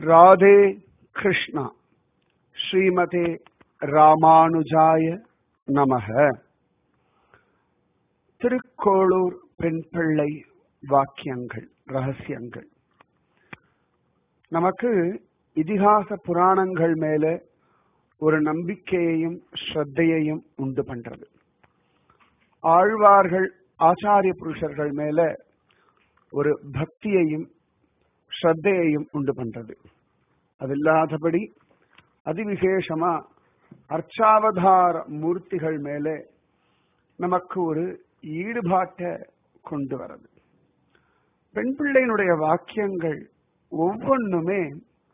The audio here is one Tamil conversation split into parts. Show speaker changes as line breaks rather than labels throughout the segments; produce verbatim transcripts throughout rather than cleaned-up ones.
ராதே கிருஷ்ணா. ஸ்ரீமதே ராமானுஜாய நமக. திருக்கோளூர் பெண் பிள்ளை வாக்கியங்கள், ரகசியங்கள். நமக்கு இதிகாச புராணங்கள் மேல ஒரு நம்பிக்கையையும் ஸ்ரத்தையையும் உண்டு பண்றது. ஆழ்வார்கள், ஆச்சாரிய புருஷர்கள் மேல ஒரு பக்தியையும் ஸ்ரத்தையையும் உண்டு பண்றது. அது இல்லாதபடி அதிவிசேஷமா அர்ச்சாவதார மூர்த்திகள் மேல நமக்கு ஒரு ஈடுபாட்டை கொண்டு வரது. பெண் பிள்ளையினுடைய வாக்கியங்கள் ஒவ்வொன்றுமே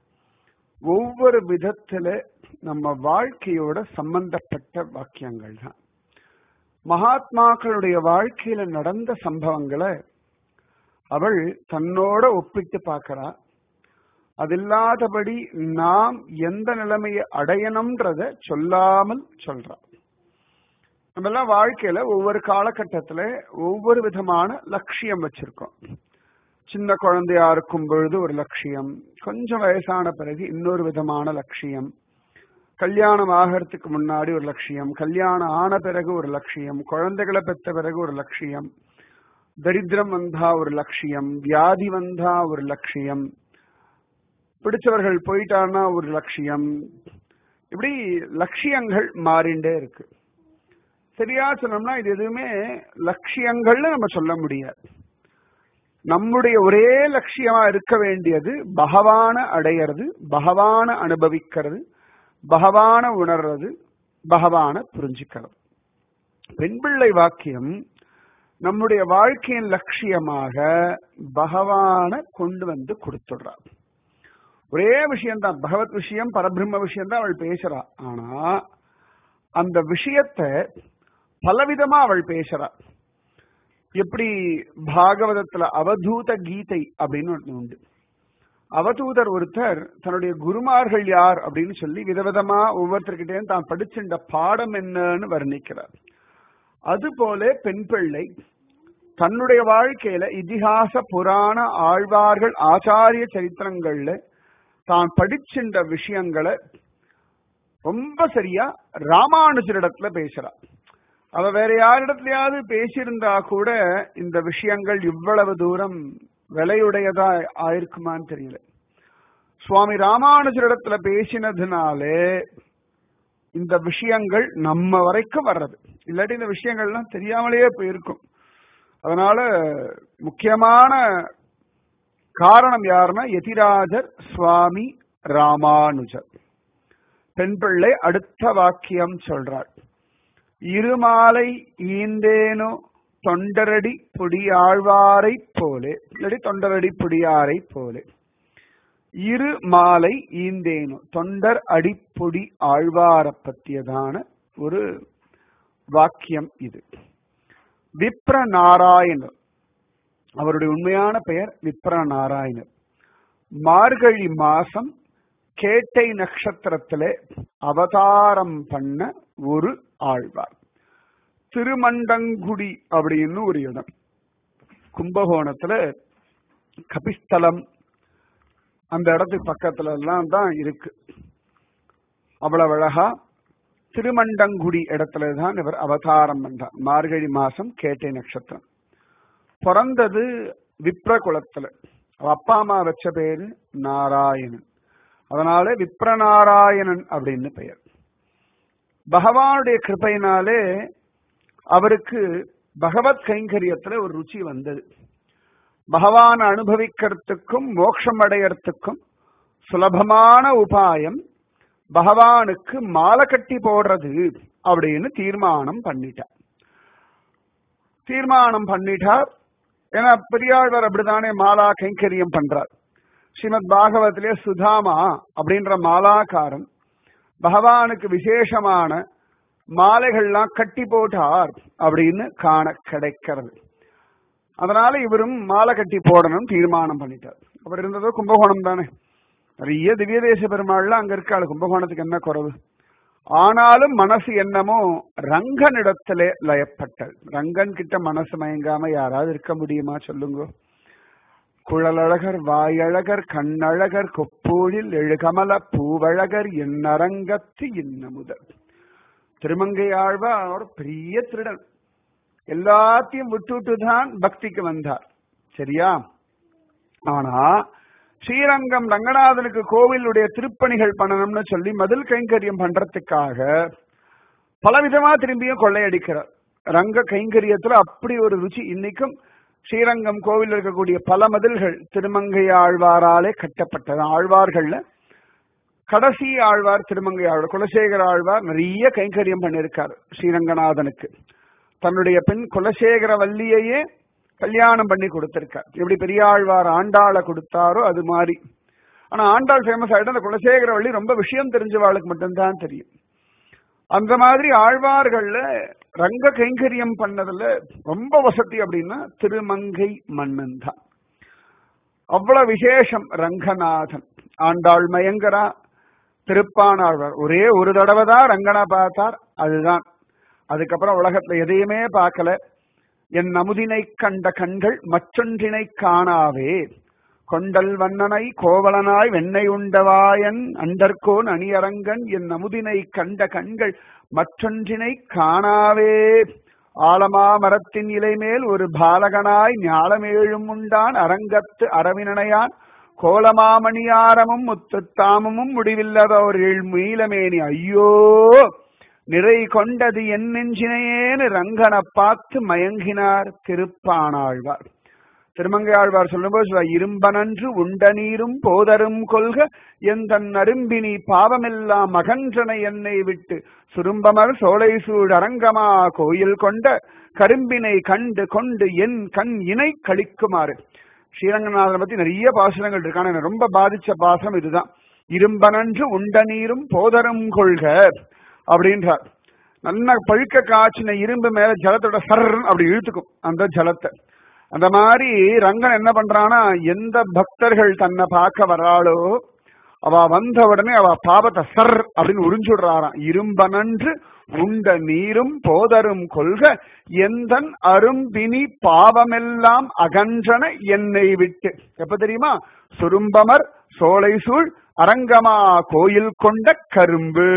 ஒவ்வொரு விதத்துல நம்ம வாழ்க்கையோட சம்பந்தப்பட்ட வாக்கியங்கள் தான். மகாத்மாக்களுடைய வாழ்க்கையில நடந்த சம்பவங்களை அவள் தன்னோட ஒப்பிட்டு பார்க்கிறா. அது இல்லாதபடி நாம் எந்த நிலைமையை அடையணும்ன்றத சொல்லாமல் சொல்றா. நம்ம எல்லாம் வாழ்க்கையில ஒவ்வொரு காலகட்டத்துல ஒவ்வொரு விதமான லட்சியம் வச்சிருக்கோம். சின்ன குழந்தையா இருக்கும் பொழுது ஒரு லட்சியம், கொஞ்சம் வயசான பிறகு இன்னொரு விதமான லட்சியம், கல்யாணம் ஆகிறதுக்கு முன்னாடி ஒரு லட்சியம், கல்யாணம் ஆன பிறகு ஒரு லட்சியம், குழந்தைகளை பெற்ற பிறகு ஒரு லட்சியம், தரித்திரம் வந்தா ஒரு லட்சியம், வியாதி வந்தா ஒரு லட்சியம், பிடிச்சவர்கள் போயிட்டான்னா ஒரு லட்சியம். இப்படி லட்சியங்கள் மாறிண்டே இருக்கு. சரியா சொன்னோம்னா இது எதுவுமே லட்சியங்கள்னு நம்ம சொல்ல முடியாது. நம்முடைய ஒரே லட்சியமா இருக்க வேண்டியது பகவான அடையிறது, பகவான அனுபவிக்கிறது, பகவான உணர்றது, பகவான புரிஞ்சுக்கிறது. பெண் பிள்ளை வாக்கியம் நம்முடைய வாழ்க்கையின் லட்சியமாக பகவான கொண்டு வந்து கொடுத்துடுறார். ஒரே விஷயம்தான், பகவத் விஷயம், பரபிரம்ம விஷயம் தான் அவள் பேசுறா. ஆனா அந்த விஷயத்தை பலவிதமா அவள் பேசுறா. எப்படி பாகவதத்துல அவதூத கீதை அப்படின்னு ஒன்று உண்டு. அவதூதர் ஒருத்தர் தன்னுடைய குருமார்கள் யார் அப்படின்னு சொல்லி விதவிதமா ஒவ்வொருத்தர்கிட்டே தான் படிச்சுட்ட பாடம் என்னன்னு வர்ணிக்கிறார். அதுபோல பெண் பிள்ளை தன்னுடைய வாழ்க்கையில இதிகாச புராண ஆழ்வார்கள் ஆச்சாரிய சரித்திரங்கள்ல தான் படிச்சுட்ட விஷயங்களை ரொம்ப சரியா ராமானுஜரிடத்துல பேசுறா. அவ வேற யாரிடத்துலயாவது பேசியிருந்தா கூட இந்த விஷயங்கள் இவ்வளவு தூரம் விலையுடையதா ஆயிருக்குமான்னு தெரியல. சுவாமி ராமானுஜரிடத்துல பேசினதுனாலே இந்த விஷயங்கள் நம்ம வரைக்கும் வர்றது. இல்லாட்டி இந்த விஷயங்கள்லாம் தெரியாமலேயே போயிருக்கும். அதனால முக்கியமான காரணம் யாருன்னா யதிராஜர் சுவாமி ராமானுஜர். பெண் பிள்ளை அடுத்த வாக்கியம் சொல்றாள். இருமாலை ஈந்தேனோ தொண்டரடி பொடியாழ்வாரை போலே, இல்லாட்டி தொண்டரடி பொடியாரை போலே. இரு மாலை ஈந்தேனோ, தொண்டர் அடிப்பொடி ஆழ்வார பத்தியதான ஒரு வாக்கியம் இது. விப்ர நாராயணர், அவருடைய உண்மையான பெயர் விப்ர நாராயணர். மார்கழி மாசம் கேட்டை நட்சத்திரத்திலே அவதாரம் பண்ண ஒரு ஆழ்வார். திருமண்டங்குடி அப்படின்னு ஒரு இடம் கும்பகோணத்துல, கபிஸ்தலம் அந்த இடத்துக்கு பக்கத்துல எல்லாம் தான் இருக்கு. அவ்வளவு அழகா திருமண்டங்குடி இடத்துல தான் இவர் அவதாரம் பண்றார். மார்கழி மாசம் கேட்டை நட்சத்திரம். பிறந்தது விப்ர குலத்துல. அப்பா அம்மா வச்ச பேரு நாராயணன், அதனால விப்ரநாராயணன் அப்படின்னு பெயர். பகவானுடைய கிருபையினாலே அவருக்கு பகவத் கைங்கரியத்துல ஒரு ருச்சி வந்தது. பகவான் அனுபவிக்கிறதுக்கும் மோட்சம் அடையறதுக்கும் சுலபமான உபாயம் பகவானுக்கு மாலை கட்டி போடுறது அப்படின்னு தீர்மானம் பண்ணிட்டார். தீர்மானம் பண்ணிட்டார். ஏன்னா பெரியாழ்வார் அப்படித்தானே மாலா கைங்கரியம் பண்றார். ஸ்ரீமத் பாகவத்திலே சுதாமா அப்படின்ற மாலாக்காரன் பகவானுக்கு விசேஷமான மாலைகள்லாம் கட்டி போட்டார் அப்படின்னு காண கிடைக்கிறது. அதனால இவரும் மாலை கட்டி போடணும் தீர்மானம் பண்ணிட்டார். அவர் இருந்ததோ கும்பகோணம் தானே, நிறைய திவ்ய தேச பெருமாள்லாம் அங்க இருக்காள். கும்பகோணத்துக்கு என்ன குறவு? ஆனாலும் மனசு என்னமோ ரங்கனிடத்திலே லயப்பட்டல். ரங்கன் கிட்ட மனசு மயங்காம யாராவது இருக்க முடியுமா சொல்லுங்க? குழலழகர் வாயழகர் கண்ணழகர் கொப்பூழில் எழுகமல பூவழகர் என்னரங்கத்து இன்னமுதல். திருமங்கை ஆழ்வார் பெரிய திருடன், எல்லாத்தையும் விட்டுட்டு தான் பக்திக்கு வந்தார். சரியா? ஆனா ஸ்ரீரங்கம் ரங்கநாதனுக்கு கோவிலுடைய திருப்பணிகள் பண்ணணும்னு சொல்லி மதில் கைங்கரியம் பண்றதுக்காக பலவிதமா திரும்பியும் கொள்ளையடிக்கிறார். ரங்க கைங்கரியத்துல அப்படி ஒரு ருச்சி. இன்னைக்கும் ஸ்ரீரங்கம் கோவில் இருக்கக்கூடிய பல மதில்கள் திருமங்கை ஆழ்வாராலே கட்டப்பட்டது. ஆழ்வார்கள்ல கடைசி ஆழ்வார் திருமங்கை ஆழ்வார். குலசேகர ஆழ்வார் நிறைய கைங்கரியம் பண்ணியிருக்கார் ஸ்ரீரங்கநாதனுக்கு. தன்னுடைய பெண் குலசேகர வல்லியையே கல்யாணம் பண்ணி கொடுத்திருக்கார். எப்படி பெரியாழ்வார் ஆண்டாளை கொடுத்தாரோ அது மாதிரி. ஆனா ஆண்டாள் ஃபேமஸ் ஆயிட்டு அந்த குலசேகர வள்ளி ரொம்ப விஷயம் தெரிஞ்சவாளுக்கு மட்டும்தான் தெரியும். அந்த மாதிரி ஆழ்வார்கள்ல ரங்க கைங்கரியம் பண்ணதுல ரொம்ப வசதி அப்படின்னா திருமங்கை மன்னன் தான். அவ்வளவு விசேஷம் ரங்கநாதன். ஆண்டாள் மயங்கரா, திருப்பானாழ்வார் ஒரே ஒரு தடவை தான் ரங்கனா பார்த்தார், அதுதான். அதுக்கப்புறம் உலகத்துல எதையுமே பார்க்கல. என் அமுதினை கண்ட கண்கள் மற்றொன்றினை காணாவே, கொண்டல் வண்ணனை கோவலனாய் வெண்ணை உண்டவாயன் அண்டர்கோன் அணியரங்கன் என் அமுதினை கண்ட கண்கள் மற்றொன்றினை காணாவே, ஆலமா மரத்தின் இலை மேல் ஒரு பாலகனாய் ஞாலமேழும் உண்டான் அரங்கத்து அரவினனையான் கோலமாமணியாரமும் முத்துத்தாமமும் முடிவில்லதோர்கள் மீளமேனி ஐயோ நிறை கொண்டது என் நெஞ்சினையேன்னு ரங்கனை பார்த்து மயங்கினார் திருப்பானாழ்வார். திருமங்கை ஆழ்வார் சொல்லும்போது இரும்பனன்று உண்ட நீரும் போதரும் கொள்க எந்தன் அரும்பினி பாவமெல்லாம் அகன்றனை என்னை விட்டு சுரும்பமர் சோலை சூழ் அரங்கமா கோயில் கொண்ட கரும்பினை கண்டு கொண்டு என் கண் இணை கழிக்குமாறு. ஸ்ரீரங்கநாதனை பத்தி நிறைய பாசனங்கள் இருக்கான, ரொம்ப பாதிச்ச பாசனம் இதுதான். இரும்பனன்று உண்ட நீரும் போதரும் கொள்க அப்படின்றார். நல்ல பழுக்க காய்ச்சின இரும்பு மேல ஜலத்தோட சர் அப்படி இழுத்துக்கும் அந்த ஜலத்தை. அந்த மாதிரி ரங்கன் என்ன பண்றானா, எந்த பக்தர்கள் தன்னை பார்க்க வராளோ அவ வந்த உடனே அவ பாபத்தை சர் அப்படின்னு உறிஞ்சுடுறாராம். இரும்பனன்று உண்ட நீரும் போதரும் கொள்க எந்தன் அரும்பினி பாவமெல்லாம் அகன்றன என்னை விட்டு. எப்ப தெரியுமா? சுரும்பமர் சோலை சூழ் அரங்கமா கோயில் கொண்ட கரும்பு.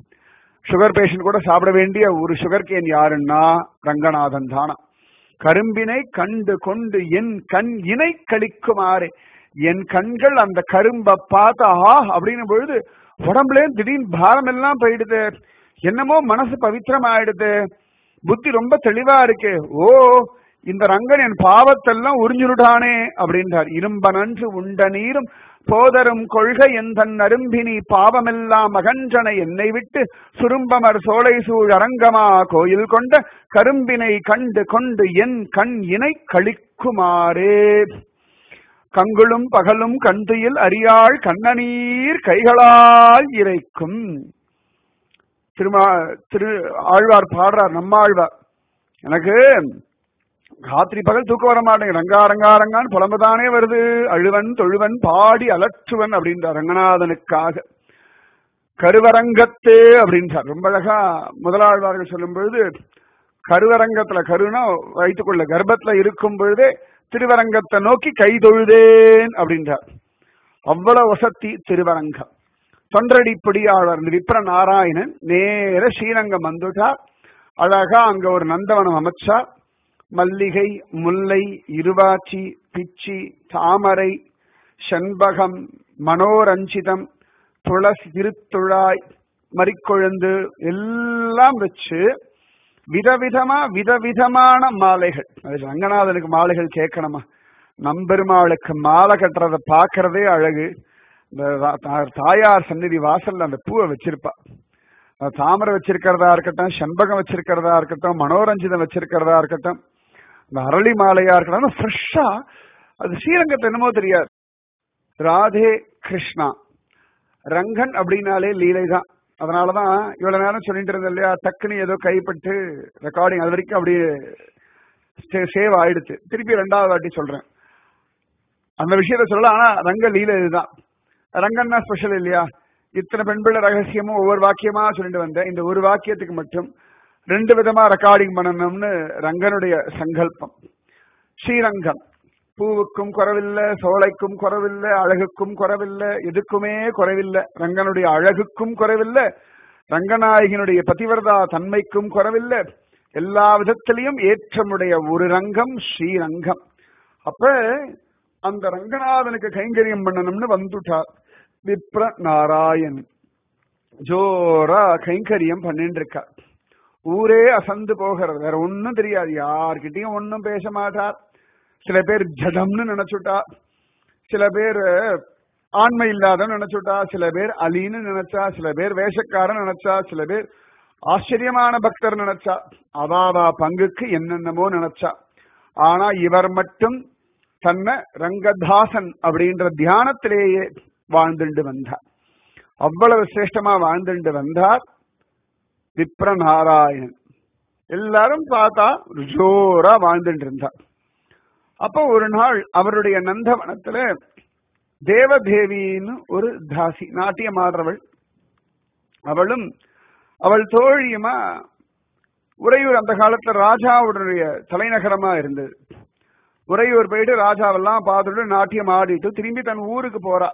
சுகர் பேஷண்ட் கூட சாப்பிட வேண்டிய ஒரு சுகர் கேன் யாருன்னா ரங்கநாதன் தானா. கரும்பினை கண்டு கொண்டு என் கண் இணை கழிக்குமாறு, என் கண்கள் அந்த கரும்பை பார்த்தா அப்படின்னு பொழுது உடம்புல திடீர்னு பாரம் எல்லாம் போயிடுது, என்னமோ மனசு பவித்திரம் ஆயிடுது, புத்தி ரொம்ப தெளிவா இருக்கு. ஓ இந்த ரங்கன் என் பாவத்தெல்லாம் உறிஞ்சுட்டானே அப்படின்றார். இரும்ப நன்று உண்ட நீரும் போதரும் கொள்கை எந்தன் அரும்பினி பாவமெல்லாம் அகன்றனை என்னை விட்டு சுரும்பமர் சோலை சூழ் அரங்கமா கோயில் கொண்ட கரும்பினை கண்டு கொண்டு என் கண் இணை கழிக்குமாறே. கங்குளும் பகலும் கண்துயில் அறியாள் கண்ணநீர் கைகளால் இறைக்கும். திருமா திரு ஆழ்வார் பாடுறார், நம்மாழ்வார். எனக்கு ராத்திரி பகல் தூக்கம் வர மாட்டேங்க, ரங்கா ரங்கா ரங்கான்னு புலம்புதானே வருது, அழுவன் தொழுவன் பாடி அலற்றுவன் அப்படின்றார் ரங்கநாதனுக்காக. கருவரங்கத்தே அப்படின்றார். ரொம்ப அழகா முதலாழ்வார்கள் சொல்லும் பொழுது, கருவரங்கத்துல, கருனா வைத்துக்கொள்ள கர்ப்பத்துல இருக்கும் பொழுதே திருவரங்கத்தை நோக்கி கை தொழுதேன் அப்படின்றார். அவ்வளவு வசதி திருவரங்கம். தொண்டரடிப்படி ஆழ்வார் இந்த விப்ர நாராயணன் நேர ஸ்ரீரங்கம் வந்துட்டார். அழகா அங்க ஒரு நந்தவனம் அமைச்சா. மல்லிகை, முல்லை, இருவாச்சி, பிச்சி, தாமரை, செண்பகம், மனோரஞ்சிதம், துளசி, திருத்துழாய், மறிக்கொழுந்து எல்லாம் வச்சு விதவிதமா விதவிதமான மாலைகள். அது ரங்கநாதனுக்கு மாலைகள் கேட்கணுமா? நம்பெருமாளுக்கு மாலை கட்டுறதை பார்க்கறதே அழகு. இந்த தாயார் சந்நிதி வாசல்ல அந்த பூவை வச்சிருப்பா. தாமரை வச்சிருக்கிறதா இருக்கட்டும், செண்பகம் வச்சிருக்கிறதா இருக்கட்டும், மனோரஞ்சிதம் வச்சிருக்கிறதா இருக்கட்டும், இந்த அரளி மாலையா இருக்கட்டும், ஃப்ரெஷ்ஷா. அது ஸ்ரீரங்கத்தை என்னமோ தெரியாது. ராதே கிருஷ்ணா. ரங்கன் அப்படின்னாலே லீலை தான். அதனாலதான் இவ்வளவு நேரம் சொல்லிட்டு இருந்தேன் இல்லையா, டக்குன்னு ஏதோ கைப்பட்டு ரெக்கார்டிங் அது வரைக்கும் அப்படியே சேவ் ஆயிடுச்சு. திருப்பி ரெண்டாவது வாட்டி சொல்றேன் அந்த விஷயத்த சொல்ல. ஆனா ரங்க லீலை இதுதான். ரங்கன்னா ஸ்பெஷல் இல்லையா? இத்தனை பெண்பிள்ளை ரகசியமும் ஒவ்வொரு வாக்கியமா சொல்லிட்டு வந்தேன். இந்த ஒரு வாக்கியத்துக்கு மட்டும் ரெண்டு விதமா ரெக்கார்டிங் பண்ணணும்னு ரங்கனுடைய சங்கல்பம். ஸ்ரீரங்கம் பூவுக்கும் குறவில்லை, சோலைக்கும் குறவில்லை, அழகுக்கும் குறவில்லை, எதுக்குமே குறைவில்லை. ரங்கனுடைய அழகுக்கும் குறைவில்லை, ரங்கநாயகனுடைய பதிவரதா தன்மைக்கும் குறவில்லை. எல்லா விதத்திலையும் ஏற்றமுடைய ஒரு ரங்கம் ஸ்ரீரங்கம். அப்ப அந்த ரங்கநாதனுக்கு கைங்கரியம் பண்ணணும்னு வந்துட்டார் விப்ர நாராயண். ஜோரா கைங்கரியம் பண்ணிட்டு இருக்கார். ஊரே அசந்து போகிறது. வேற ஒன்னும் தெரியாது, யார்கிட்டயும் ஒன்னும் பேச மாட்டார். சில பேர் ஜடம்னு நினைச்சுட்டா, சில பேர் ஆண்மை இல்லாதன்னு நினைச்சுட்டா, சில பேர் அலின்னு நினைச்சா, சில பேர் வேஷக்காரன் நினைச்சா, சில பேர் ஆச்சரியமான பக்தர் நினைச்சா, அவாவா பங்குக்கு என்னென்னமோ நினைச்சா. ஆனா இவர் மட்டும் தன்னை ரங்கதாசன் அப்படின்ற தியானத்திலேயே வாழ்ந்துண்டு வந்தார். அவ்வளவு சிரேஷ்டமா வாழ்ந்துண்டு வந்தார் விப்ர நாராயணன். எல்லாரும் பார்த்தா ஜோரா வாழ்ந்துட்டு இருந்தார். அப்போ ஒரு நாள் அவருடைய நந்தவனத்துல தேவதேவின்னு ஒரு தாசி, நாட்டியம் ஆடுறவள், அவளும் அவள் தோழியுமா உறையூர் அந்த காலத்துல ராஜாவுடைய தலைநகரமா இருந்தது. உறையூர் போயிட்டு ராஜாவெல்லாம் பார்த்துட்டு நாட்டியம் ஆடிட்டு திரும்பி தன் ஊருக்கு போறா.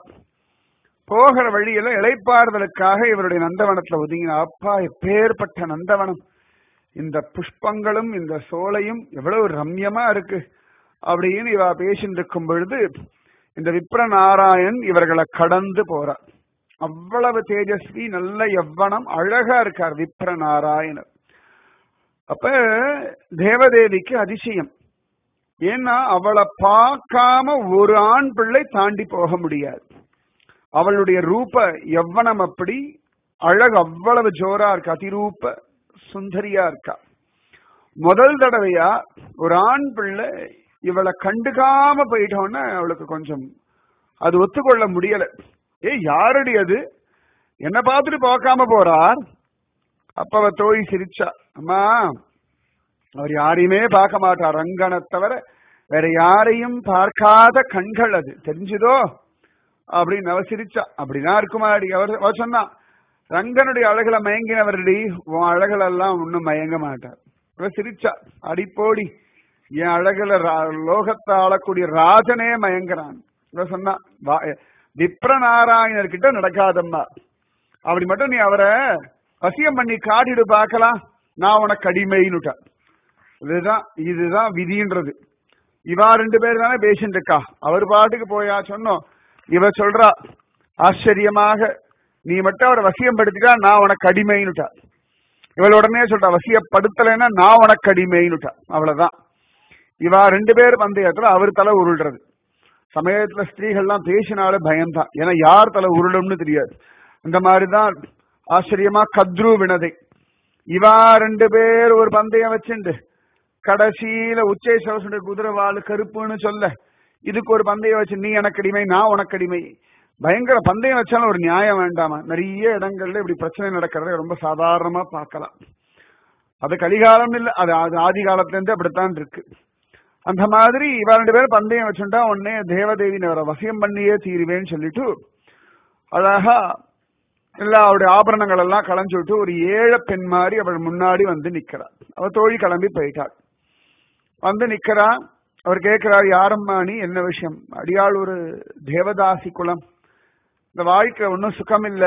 போகிற வழியில இளைப்பாறுதலுக்காக இவருடைய நந்தவனத்துல ஒதுங்கினா. அப்பா, எப்பேற்பட்ட நந்தவனம்! இந்த புஷ்பங்களும் இந்த சோலையும் எவ்வளவு ரம்யமா இருக்கு அப்படின்னு இவ பேசிட்டு இருக்கும் பொழுது இந்த விப்ர நாராயண் இவர்களை கடந்து போறார். அவ்வளவு தேஜஸ்வி, நல்ல யவ்வனம், அழகா இருக்கார் விப்ர நாராயணர். அப்ப தேவதேவிக்கு அதிசயம். ஏன்னா அவளை பார்க்காம ஒரு ஆண் பிள்ளை தாண்டி போக முடியாது. அவளுடைய ரூப யவ்வனம் அப்படி, அழகு அவ்வளவு ஜோரா இருக்கா, அதிரூப சுந்தரியா இருக்கா. முதல் தடவையா ஒரு ஆண் பிள்ளை இவளை கண்டுக்காம போயிட்டோன்னு அவளுக்கு கொஞ்சம் அது ஒத்துக்கொள்ள முடியல. ஏ, யாரடி அது, என்ன பார்த்துட்டு பார்க்காம போறார்? அப்ப அவ தோழி சிரிச்சா. அம்மா, அவர் யாரையுமே பார்க்க மாட்டார், ரங்கனை தவிர வேற யாரையும் பார்க்காத கண்கள், அது தெரிஞ்சுதோ அப்படின்னு அவ சிரிச்சா. அப்படிதான் இருக்குமாடி. அவர் அவர் சொன்னா, ரங்கனுடைய அழகுல மயங்கினவரடி, உன் அழகுல எல்லாம் ஒன்னும் மயங்க மாட்டார். இவ சிரிச்சா. அடிப்போடி, என் அழகுல லோகத்தை ஆளக்கூடிய ராஜனே மயங்குறான். இவ சொன்னா, விப்ர நாராயணர் கிட்ட நடக்காதம்மா, அப்படி மட்டும் நீ அவரை வசியம் பண்ணி காட்டிடு பார்க்கலாம், நான் உனக்கு அடிமைன்னுட்டா. இதுதான் இதுதான் விதின்றது. இவா ரெண்டு பேர் தானே பேசிட்டு இருக்கா, அவர் பாட்டுக்கு போயா சொன்னோம். இவ சொல்றா ஆச்சரியமாக, நீ மட்டும் அவரை வசியம் படுத்திட்டா நான் உனக்கு அடிமைன்னுட்டா. இவள் உடனே சொல்றா, வசியப்படுத்தலைன்னா நான் உனக்கு அடிமைன்னுட்டா. அவ்வளவுதான். இவா ரெண்டு பேர் பந்தயத்துல அவர் தலை உருள்றது. சமயத்துல ஸ்திரீகள்லாம் பேசினாலே பயம்தான், ஏன்னா யார் தலை உருளும்னு தெரியாது. இந்த மாதிரிதான் ஆச்சரியமா கத்ரு வினதை. இவா ரெண்டு பேர் ஒரு பந்தயம் வச்சுண்டு கடைசியில உச்சை சவசுடைய குதிரை வாழு கருப்புன்னு சொல்ல, இதுக்கு ஒரு பந்தயம் வச்சு நீ எனக்கு அடிமை நான் உனக்கு அடிமை. பயங்கர பந்தயம் வச்சாலும் ஒரு நியாயம் வேண்டாமா? நிறைய இடங்கள்ல இப்படி பிரச்சனை நடக்கிறத ரொம்ப சாதாரணமா பார்க்கலாம். அது கலிகாலம் இல்லை, அது ஆதி காலத்துல இருந்து அப்படித்தான் இருக்கு. அந்த மாதிரி இவ ரெண்டு பேரும் பந்தயம் வச்சுட்டா உடனே தேவதேவி அவரை வசியம் பண்ணியே தீருவேன்னு சொல்லிட்டு அழகா எல்லா அவருடைய ஆபரணங்கள் எல்லாம் களைஞ்சு விட்டு ஒரு ஏழை பெண் மாதிரி அவள் முன்னாடி வந்து நிக்கிறார். அவ தோழி கிளம்பி போயிட்டாள். வந்து நிக்கிறா. அவர் கேட்கிறார், யாரம்மா நீ, என்ன விஷயம்? அடியாள் ஒரு தேவதாசி குலம், இந்த வாழ்க்கை ஒன்னும் சுகம் இல்ல,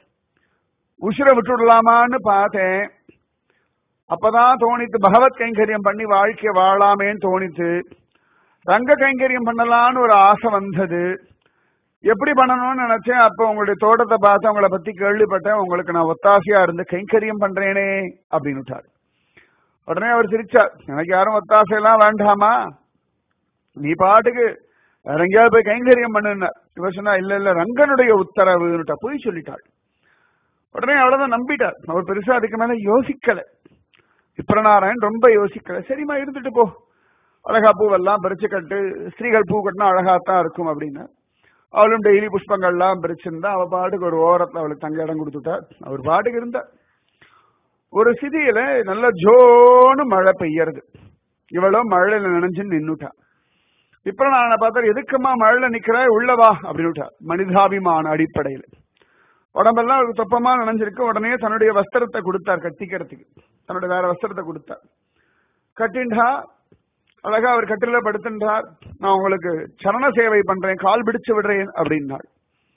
உசுர விட்டுடலாமான்னு பார்த்தேன். அப்பதான் தோணித்து பகவத் கைங்கரியம் பண்ணி வாழ்க்கைய வாழாமேன்னு தோணித்து, ரங்க கைங்கரியம் பண்ணலான்னு ஒரு ஆசை வந்தது. எப்படி பண்ணணும்னு நினைச்சேன். அப்ப உங்களுடைய தோட்டத்தை பார்த்து உங்களை பத்தி கேள்விப்பட்டேன், உங்களுக்கு நான் ஒத்தாசையா இருந்து கைங்கரியம் பண்றேனே அப்படின்னுட்டார். உடனே அவர் சிரிச்சார், எனக்கு யாரும் ஒத்தாசையெல்லாம் வேண்டாமா, நீ பாட்டுக்கு வேற எங்கேயாவது போய் கைங்கரியம் பண்ணுன. இவர் சொன்னா, இல்ல இல்ல ரங்கனுடைய உத்தரவுன்னுட்டா. போய் சொல்லிட்டாள். உடனே அவ்வளவுதான் நம்பிட்டார். அவர் பெருசா அதுக்கு மேல யோசிக்கல. விப்ரநாராயணன் ரொம்ப யோசிக்கல. சரிம்மா இருந்துட்டு போ, அழகா பூவெல்லாம் பறிச்சு கட்டு, ஸ்திரீகள் பூ கட்டினா அழகாத்தான் இருக்கும் அப்படின்னு அவளும் டெய்லி புஷ்பங்கள்லாம் பறிச்சிருந்தா. அவ பாட்டுக்கு ஒரு ஓரத்துல அவளுக்கு தங்க இடம் கொடுத்துட்டார். அவர் பாட்டுக்கு இருந்தா. ஒரு சிதியில நல்ல ஜோன்னு மழை பெய்யறது. இவ்வளோ மழையில நினைஞ்சுன்னு நின்னுட்டா. விப்ரநாராயணனை பார்த்தா, எதுக்குமா மழையில நிக்கிறாய், உள்ளவா அப்படின்னுட்டா. மனிதாபிமான அடிப்படையில் உடம்பெல்லாம் அவருக்கு தொப்பமா நினைஞ்சிருக்கு. உடனே தன்னுடைய வஸ்திரத்தை கொடுத்தார் கட்டிக்கிறதுக்கு. தன்னுடைய வேற வஸ்திரத்தை கொடுத்தார். கட்டின்டா. அழகா அவர் கட்டில படுத்துன்றார். நான் உங்களுக்கு சரண சேவை பண்றேன், கால் பிடிச்சு விடுறேன் அப்படின்னாள்.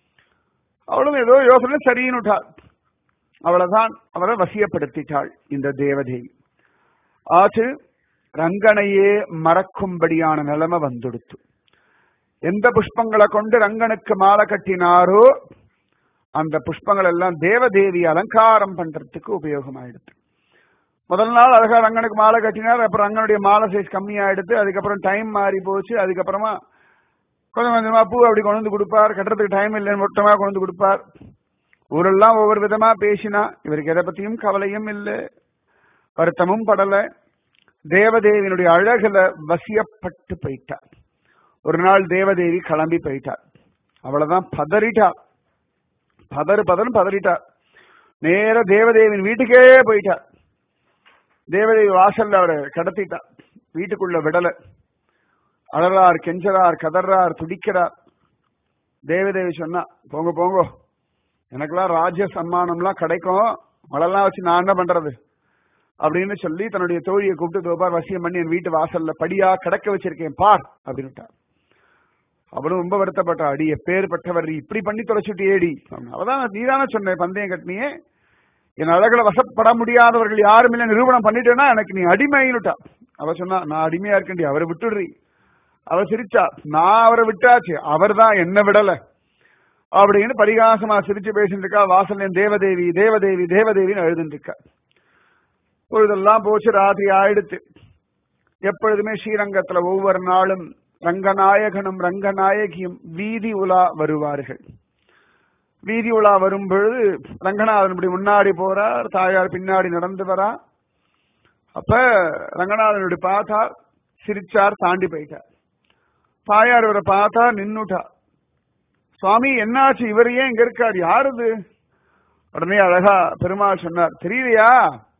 அவளும் ஏதோ யோசனை சரின்னுட்டாள். அவளைதான் அவரை வசியப்படுத்திட்டாள் இந்த தேவதேவி. ஆச்சு ரங்கனையே மறக்கும்படியான நிலைமை வந்துடுத்து. எந்த புஷ்பங்களை கொண்டு ரங்கனுக்கு மாலை கட்டினாரோ அந்த புஷ்பங்கள் எல்லாம் தேவதேவி அலங்காரம் பண்றதுக்கு உபயோகமாயிடுது. முதல் நாள் அழகா ரங்கனுக்கு மாலை கட்டினார். அப்புறம் ரங்கனுடைய மாலை சைஸ் கம்மியாயிடுது. அதுக்கப்புறம் டைம் மாறி போச்சு. அதுக்கப்புறமா கொஞ்சம் கொஞ்சமா பூ அப்படி கொண்டு வந்து கொடுப்பார். கட்டுறதுக்கு டைம் இல்லைன்னு மொத்தமா கொண்டு வந்து கொடுப்பார். ஊரெல்லாம் ஒவ்வொரு விதமா பேசினா இவருக்கு எதை பத்தியும் கவலையும் இல்லை, வருத்தமும் படல. தேவதேவியினுடைய அழகுல வசியப்பட்டு போயிட்டார். ஒரு நாள் தேவதேவி கிளம்பி போயிட்டார். அவ்வளவுதான் பதறிட்டார். பதறு பதறு பதறிட்டார். நேர தேவதேவியின் வீட்டுக்கே போயிட்டார். தேவதேவி வாசல்ல அவரை கடத்திட்டார். வீட்டுக்குள்ள விடல. அழறார், கெஞ்சறார், கதறார், துடிக்கிறார். தேவதேவி சொன்னா, போங்க போங்க, எனக்கெல்லாம் ராஜ்ய சம்மானம்லாம் கிடைக்கும், மழெல்லாம் வச்சு நான் என்ன பண்றது அப்படின்னு சொல்லி தன்னுடைய தோழியை கூப்பிட்டு தோப்பார் வசியம் பண்ணி என் வீட்டு வாசல்ல படியா கிடக்க வச்சிருக்கேன் பார் அப்படின்னுட்டார். அவளும் ரொம்ப வருத்தப்பட்டா. அடி எப்பேற்பட்டவர், இப்படி பண்ணி தொலைச்சுட்டியேடி. அவதான் நீதானே சொன்ன பந்தயம் கட்டினியே, என் அழகுல வசப்பட முடியாதவர்கள் யாரும் இல்லை நிரூபணம் பண்ணிட்டேன்னா எனக்கு நீ அடிமைன்னுட்டா. அவ சொன்னா, நான் அடிமையா இருக்கேன்டி, அவரை விட்டுடுறி. அவ சிரிச்சா, நான் அவரை விட்டாச்சு, அவர் தான் என்ன விடல அப்படின்னு பரிகாசமா சிரிச்சு பேசிட்டு இருக்கா. வாசல் தேவதேவி தேவதேவி தேவதேவின்னு எழுதுட்டு இருக்கா. பொழுதெல்லாம் போச்சு, ராத்திரி ஆயிடுத்து. எப்பொழுதுமே ஸ்ரீரங்கத்துல ஒவ்வொரு நாளும் ரங்கநாயகனும் ரங்கநாயகியும் வீதி உலா வருவார்கள். வீதி உலா வரும் பொழுது ரங்கநாதன் இப்படி முன்னாடி போறார், தாயார் பின்னாடி நடந்து வரா. அப்ப ரங்கநாதனுடைய பார்த்தா சிரிச்சார், தாண்டி போயிட்டார். தாயார் இவரை பார்த்தா நின்னுட்டா. சுவாமி என்னாச்சு, இவர் ஏன் இங்க இருக்கார், யாருது? உடனே அழகா பெருமாள் சொன்னார், தெரியலையா,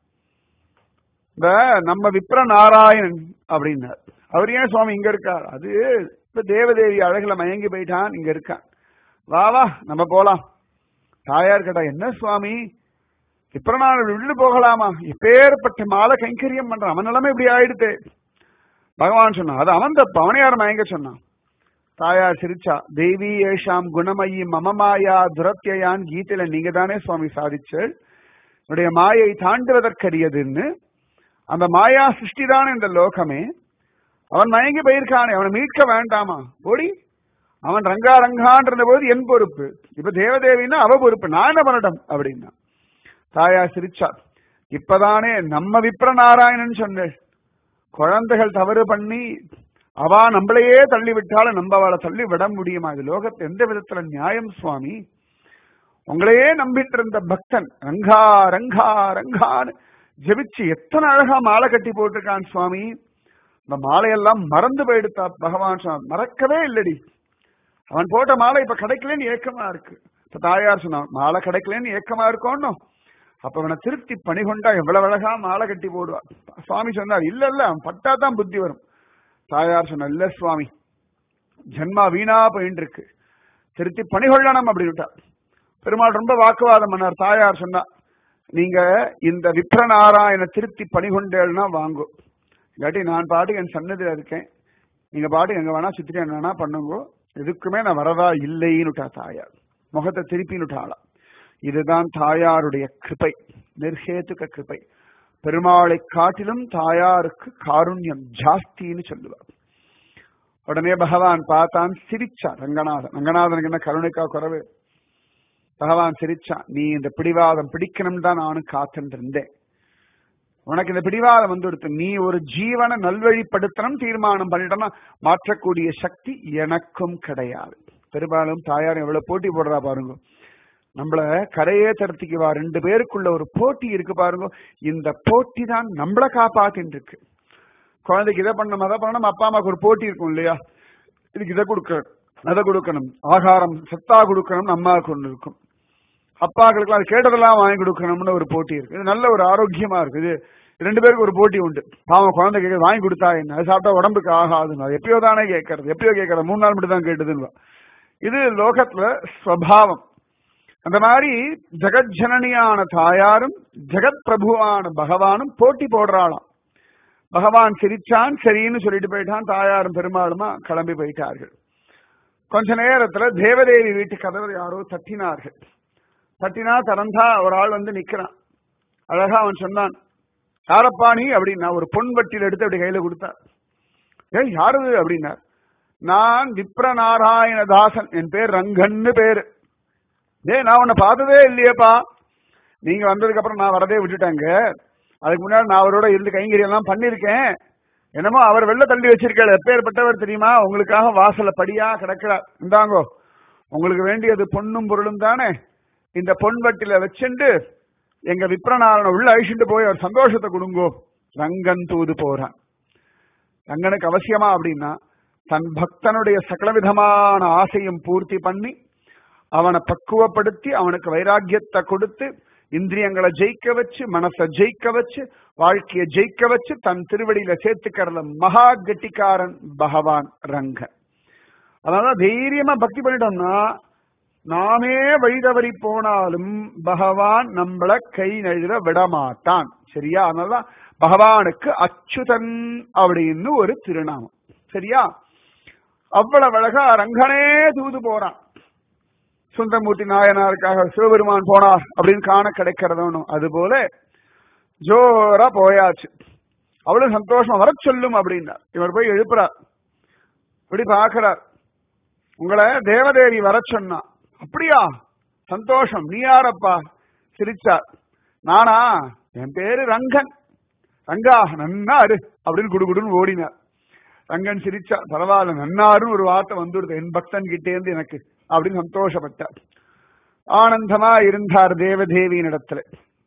இந்த நம்ம விப்ர நாராயணன் அப்படின்னார். அவர் ஏன் சுவாமி இங்க இருக்கார்? அது இப்ப தேவதேவி அழகுல மயங்கி போயிட்டான், இங்க இருக்கான், வா வா நம்ம போலாம். தாயார் கேட்டா, என்ன சுவாமி விப்ரநாராயணன் விட்டு போகலாமா, எப்பேற்பட்ட மாலை கைங்கரியம் பண்றான், அவன் நிலைமை இப்படி ஆயிடுத்து. பகவான் சொன்னான், அது அவன் தப்பு, அவனை யார் மயங்க சொன்னான்? தாயார் சிரிச்சா, தேவி ஏஷாம் குணமயி மமமாயா துரத்தியான் கீதையில நீங்க தானே சுவாமி சாதிச்சு என்னுடைய மாயை தாண்டுவதற்கரியதுன்னு. அந்த மாயா சிருஷ்டி தானே இந்த லோகமே. அவன் மயங்கி போயிருக்கானே, அவனை மீட்க வேண்டாமா? ஓடி, அவன் ரங்கா ரங்கான்ற போது என் பொறுப்பு, இப்ப தேவதேவின்னா அவ பொறுப்பு, நான் என்ன பண்ணட்டும் அப்படின்னா. தாயார் சிரிச்சா, இப்பதானே நம்ம விப்ர நாராயணன் சொன்னேன், குழந்தைகள் தவறு பண்ணி அவா நம்மளையே தள்ளி விட்டாலும் நம்ம அவளை தள்ளி விட முடியுமா? இது லோகத்தை எந்த விதத்துல நியாயம் சுவாமி? உங்களையே நம்பிட்டு இருந்த பக்தன் ரங்கா ரங்கா ரங்கான்னு ஜெபிச்சு எத்தனை அழகா மாலை கட்டி போட்டிருக்கான் சுவாமி. இந்த மாலையெல்லாம் மறந்து போயிடுத்தா பகவான் சொன்னான். மறக்கவே இல்லடி, அவன் போட்ட மாலை இப்ப கிடைக்கலன்னு ஏக்கமா இருக்கு. இப்ப தாயார் சொன்னான், மாலை கிடைக்கலன்னு ஏக்கமா இருக்கோன்னு, அப்ப அவனை திருப்தி பணிகொண்டா எவ்வளவு அழகா மாலை கட்டி போடுவான். சுவாமி சொன்னார், இல்ல இல்ல அவன் பட்டாதான் புத்தி வரும். தாயார் சொன்ன, இல்ல சுவாமி ஜென்மா வீணா போயின்னு இருக்கு, திருத்தி பணிகொள்ளணும் அப்படின்னுட்டா. பெருமாள் ரொம்ப வாக்குவாதம் பண்ணார். தாயார் சொன்னா, நீங்க இந்த விப்ரநாராயண திருத்தி பணிகொண்டேன்னா வாங்கும், இல்லாட்டி நான் பாட்டு என் சன்னதியில இருக்கேன், நீங்க பாட்டு எங்க வேணா சுத்திரி என்ன வேணா பண்ணுங்க, எதுக்குமே நான் வரதா இல்லைன்னுட்டா தாயார். முகத்தை திருப்பினுட்டாளா. இதுதான் தாயாருடைய கிருபை, நிர்ஹேதுக கிருபை. பெருமாளை காட்டிலும் தாயாருக்கு காருண்யம் ஜாஸ்தின்னு சொல்லுவார். உடனே பகவான் பார்த்தான், சிரிச்சான். ரங்கநாதன் ரங்கநாதனுக்கு என்ன கருணைக்கா குறைவு? பகவான் சிரிச்சான், நீ இந்த பிடிவாதம் பிடிக்கணும் தான் நானும் காத்துட்டு இருந்தேன், உனக்கு இந்த பிடிவாதம் வந்துடுத்து, நீ ஒரு ஜீவனை நல்வழிப்படுத்தணும் தீர்மானம் பண்ணிட்டோம்னா மாற்றக்கூடிய சக்தி எனக்கும் கிடையாது. பெரும்பாலும் தாயார் எவ்வளவு போட்டி போடுறா பாருங்க, நம்மள கரையே தரத்துக்குவா, ரெண்டு பேருக்குள்ள ஒரு போட்டி இருக்கு பாருங்க. இந்த போட்டி தான் நம்மளை காப்பாத்தின்னு இருக்கு. குழந்தைக்கு இதை பண்ணணும் அதை பண்ணணும், அப்பா அம்மாவுக்கு ஒரு போட்டி இருக்கும் இல்லையா, இதுக்கு இதை கொடுக்கணும் அதை கொடுக்கணும், ஆகாரம் சத்தா கொடுக்கணும்னு அம்மாவுக்கு ஒண்ணு இருக்கும், அப்பாக்களுக்கு அது கேட்டதெல்லாம் வாங்கி கொடுக்கணும்னு ஒரு போட்டி இருக்கு. இது நல்ல ஒரு ஆரோக்கியமா இருக்கு. இது ரெண்டு பேருக்கு ஒரு போட்டி உண்டு. பாவம் குழந்தை கேட்க வாங்கி கொடுத்தா என்ன, அது சாப்பிட்டா உடம்புக்கு ஆகாதுன்னு, அது எப்பயோ தானே கேட்கறது, எப்பயோ கேட்கறது, மூணு நாள் மட்டும் தான் கேட்டதுன்னு. இது லோகத்துல ஸ்வபாவம். அந்த மாதிரி ஜெகஜனனியான தாயாரும் ஜெகத் பிரபுவான பகவானும் போட்டி போடுறாளாம். பகவான் சிரிச்சான், சரின்னு சொல்லிட்டு போயிட்டான். தாயாரும் பெருமாளுமா கிளம்பி போயிட்டார்கள். கொஞ்ச நேரத்துல தேவதேவி வீட்டு கதவை யாரோ தட்டினார்கள். தட்டினா திறந்தா ஒரு ஆள் வந்து நிக்கிறான். அழகா அவன் சொன்னான், யாரப்பா நீ அப்படின்னா. ஒரு பொன் வட்டியில் எடுத்து அப்படி கையில கொடுத்தார். ஏய் யாரு அப்படின்னார். நான் விப்ரநாராயணதாசன், என் பேர் ரங்கன்னு பேரு. ஏ நான் உன்னை பார்த்ததே இல்லையேப்பா. நீங்க வந்ததுக்கு அப்புறம் நான் வரதே விட்டுட்டேங்க. அதுக்கு முன்னாடி நான் அவரோட இருந்து கைங்கரியெல்லாம் பண்ணிருக்கேன். என்னமோ அவர் வெள்ள தள்ளி வச்சிருக்காரு. எப்பேற்பட்டவர் தெரியுமா? உங்களுக்காக வாசல படியா கிடக்கிறார். இந்தாங்கோ, உங்களுக்கு வேண்டியது பொண்ணும் பொருளும் தானே. இந்த பொன் வட்டில வச்சுண்டு எங்க விப்ரநாராயண உள்ள அழிச்சுட்டு போய் அவர் சந்தோஷத்தை கொடுங்கோ. ரங்கன் தூது போறான். ரங்கனுக்கு அவசியமா அப்படின்னா தன் பக்தனுடைய சகலவிதமான ஆசையும் பூர்த்தி பண்ணி அவனை பக்குவப்படுத்தி அவனுக்கு வைராக்கியத்தை கொடுத்து இந்திரியங்களை ஜெயிக்க வச்சு மனசை ஜெயிக்க வச்சு வாழ்க்கையை ஜெயிக்க வச்சு தன் திருவடியில சேர்த்துக்கிறத மகா கெட்டிக்காரன் பகவான் ரங்கன். அதனால தைரியமா பக்தி பண்ணிட்டோம்னா நாமே வழிதவறி போனாலும் பகவான் நம்மள கை நழுவ விடமாட்டான். சரியா? அதனால பகவானுக்கு அச்சுதன் அப்படின்னு ஒரு திருநாமம். சரியா? அவ்வளவு அழகா ரங்கனே தூது போறான். சுந்தரமூர்த்தி நாயனாருக்காக சிவபெருமான் போனார் அப்படின்னு காண கிடைக்கிறதோ அதுபோல ஜோரா போயாச்சு. அவ்வளவு சந்தோஷமா வர சொல்லும் அப்படின்னா இவர் போய் எழுப்புறார். இப்படி பாக்குறார். உங்களை தேவதேவி வர சொன்னா. அப்படியா? சந்தோஷம். நீ யாரப்பா? சிரிச்சார். நானா? என் பேரு ரங்கன். ரங்கா நன்னாரு அப்படின்னு குடுகுடுன்னு ஓடினார். ரங்கன் சிரிச்சா. பரவாயில்ல, நன்னாருன்னு ஒரு வார்த்தை வந்துடுது என் பக்தன் கிட்டே இருந்து எனக்கு அப்படின்னு சந்தோஷப்பட்டார். ஆனந்தமா இருந்தார் தேவதேவியின் இடத்துல.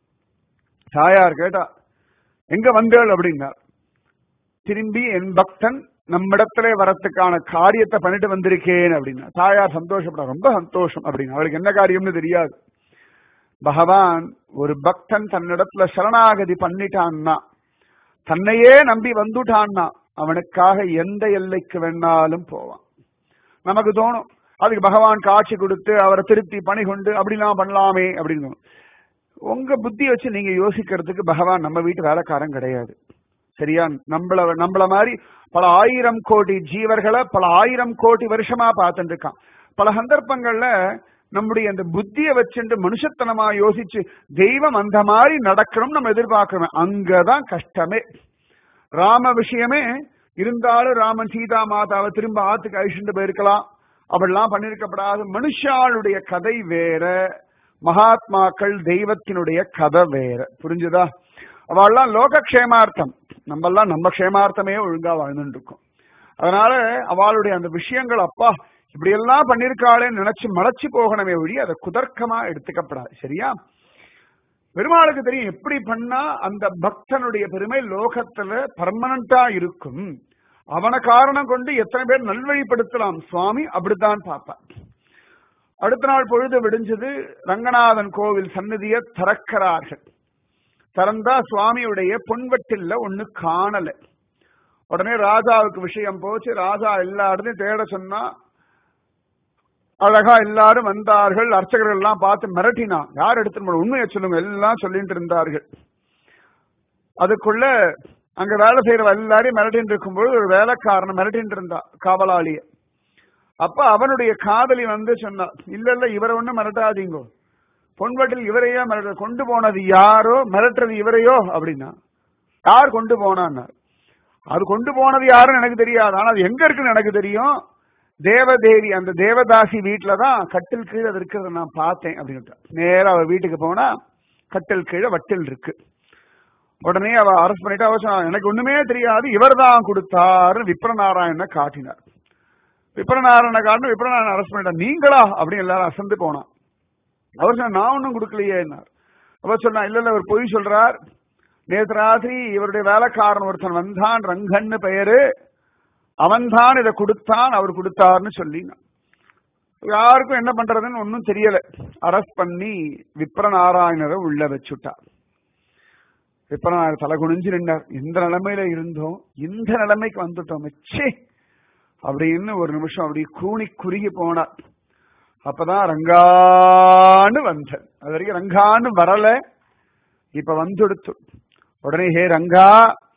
தாயார் கேட்டா, எங்க வந்தேள் அப்படின்னார். திரும்பி என் பக்தன் நம்மிடத்துல வரத்துக்கான காரியத்தை பண்ணிட்டு வந்திருக்கேன் அப்படின்னா. தாயார் சந்தோஷப்பட. ரொம்ப சந்தோஷம் அப்படின்னு. அவளுக்கு என்ன காரியம்னு தெரியாது. பகவான் ஒரு பக்தன் தன்னிடத்துல சரணாகதி பண்ணிட்டான்னா, தன்னையே நம்பி வந்துட்டான்னா அவனுக்காக எந்த எல்லைக்கு வேணாலும் போவான். நமக்கு தோணும் அதுக்கு பகவான் காட்சி கொடுத்து அவரை திருப்தி பணி கொண்டு அப்படிலாம் பண்ணலாமே அப்படின்னு. உங்க புத்தி வச்சு நீங்க யோசிக்கிறதுக்கு பகவான் நம்ம வீட்டு வேலைக்காரன் கிடையாது. சரியா? நம்மள நம்மள மாதிரி பல ஆயிரம் கோடி ஜீவர்களை பல ஆயிரம் கோடி வருஷமா பார்த்துட்டு இருக்கான். பல சந்தர்ப்பங்கள்ல நம்முடைய அந்த புத்தியை வச்சுட்டு மனுஷத்தனமா யோசிச்சு தெய்வம் அந்த மாதிரி நடக்கணும் நம்ம எதிர்பார்க்கிறோம். அங்கதான் கஷ்டமே. ராம விஷயமே இருந்தாலும் ராமன் சீதா மாதாவை திரும்ப ஆத்துக்கு அழிச்சுட்டு போயிருக்கலாம். அப்படிலாம் பண்ணிருக்கப்படாது. மனுஷாளுடைய கதை வேற, மகாத்மாக்கள் தெய்வத்தினுடைய கதை வேற. புரிஞ்சுதா? அவெல்லாம் லோக க்ஷேமார்த்தம், நம்ம எல்லாம் நம்ம க்ஷேமார்த்தமே ஒழுங்கா வாழ்ந்துட்டு இருக்கோம். அதனால அவளுடைய அந்த விஷயங்கள் அப்பா இப்படி எல்லாம் பண்ணிருக்காளேன்னு நினைச்சு மலைச்சு போகணுமே ஒழி அதை குதர்க்கமா எடுத்துக்கப்படாது. சரியா? பெருமாளுக்கு தெரியும் எப்படி பண்ணா அந்த பக்தனுடைய பெருமை லோகத்துல பர்மனண்டா இருக்கும். அவனை காரணம் கொண்டு எத்தனை பேர் நல்வழிப்படுத்தலாம் சுவாமி அப்படித்தான் பார்ப்பார். அடுத்த நாள் பொழுது விடிஞ்சது. ரங்கநாதன் கோவில் சன்னதியை திறக்கிறார்கள். திறந்தா சுவாமியுடைய பொன்வட்டில்ல ஒண்ணு காணல. உடனே ராஜாவுக்கு விஷயம் போச்சு. ராஜா எல்லா இடத்தையும் தேட சொன்னா. அழகா எல்லாரும் வந்தார்கள். அர்ச்சகர்கள் எல்லாம் பார்த்து மிரட்டினா. யார் எடுத்து உண்மையை சொல்லுங்க எல்லாம் சொல்லிட்டு இருந்தார்கள். அதுக்குள்ள அங்க வேலை செய்யற எல்லாரையும் மிரட்டின்னு இருக்கும்போது ஒரு வேலைக்காரனை மிரட்டின்னு இருந்தா காவலாளிய. அப்ப அவனுடைய காதலி வந்து சொன்னா, இல்ல இல்ல இவரை ஒண்ணு மிரட்டாதீங்கோ, பொன்வட்டில் இவரையோ மிரட்ட கொண்டு போனது யாரோ, மிரட்டுறது இவரையோ அப்படின்னா. யார் கொண்டு போனான்னு. அது கொண்டு போனது யாருன்னு எனக்கு தெரியாது, ஆனா அது எங்க இருக்குன்னு எனக்கு தெரியும். தேவதேவி அந்த தேவதாசி வீட்டுலதான் கட்டில் கீழே அது இருக்கிறத நான் பார்த்தேன் அப்படின்ட்டு. நேரம் அவ வீட்டுக்கு போனா கட்டில் கீழே வட்டில் இருக்கு. உடனே அவ அரெஸ்ட் பண்ணிட்டு அவ சொன்னா, எனக்கு ஒண்ணுமே தெரியாது, இவர் தான் கொடுத்தாருன்னு விப்ரநாராயண காட்டினார். விப்ரநாராயண காட்டின விப்ரநாராயண அரெஸ்ட் பண்ணிட்டா. நீங்களா அப்படின்னு எல்லாரும் அசந்து போனா. அவர் சொன்ன, நான் ஒன்னும் கொடுக்கலையே. அவர் சொன்னா, இல்ல இல்ல அவர் பொய் சொல்றார். நேற்று ராத்திரி இவருடைய வேலைக்காரன் ஒருத்தன் வந்தான், ரங்கன்னு பெயரு, அவன் தான் இதை கொடுத்தான், அவர் கொடுத்தாருன்னு சொல்லி. யாருக்கும் என்ன பண்றதுன்னு ஒன்னும் தெரியல. அரெஸ்ட் பண்ணி விப்ரநாராயணரை உள்ள வச்சுட்டார். விப்ரநாராயணர் தலை குனிஞ்சு நின்றார். இந்த நிலைமையில இருந்தோம், இந்த நிலைமைக்கு வந்துட்டோம் ச்சே அப்படின்னு ஒரு நிமிஷம் அப்படி கூணி குறுகி போனார். அப்பதான் ரங்கான்னு வந்தேன். அது வரைக்கும் ரங்கான்னு வரல, இப்ப வந்துடுத்து. உடனே ஹே ரங்கா,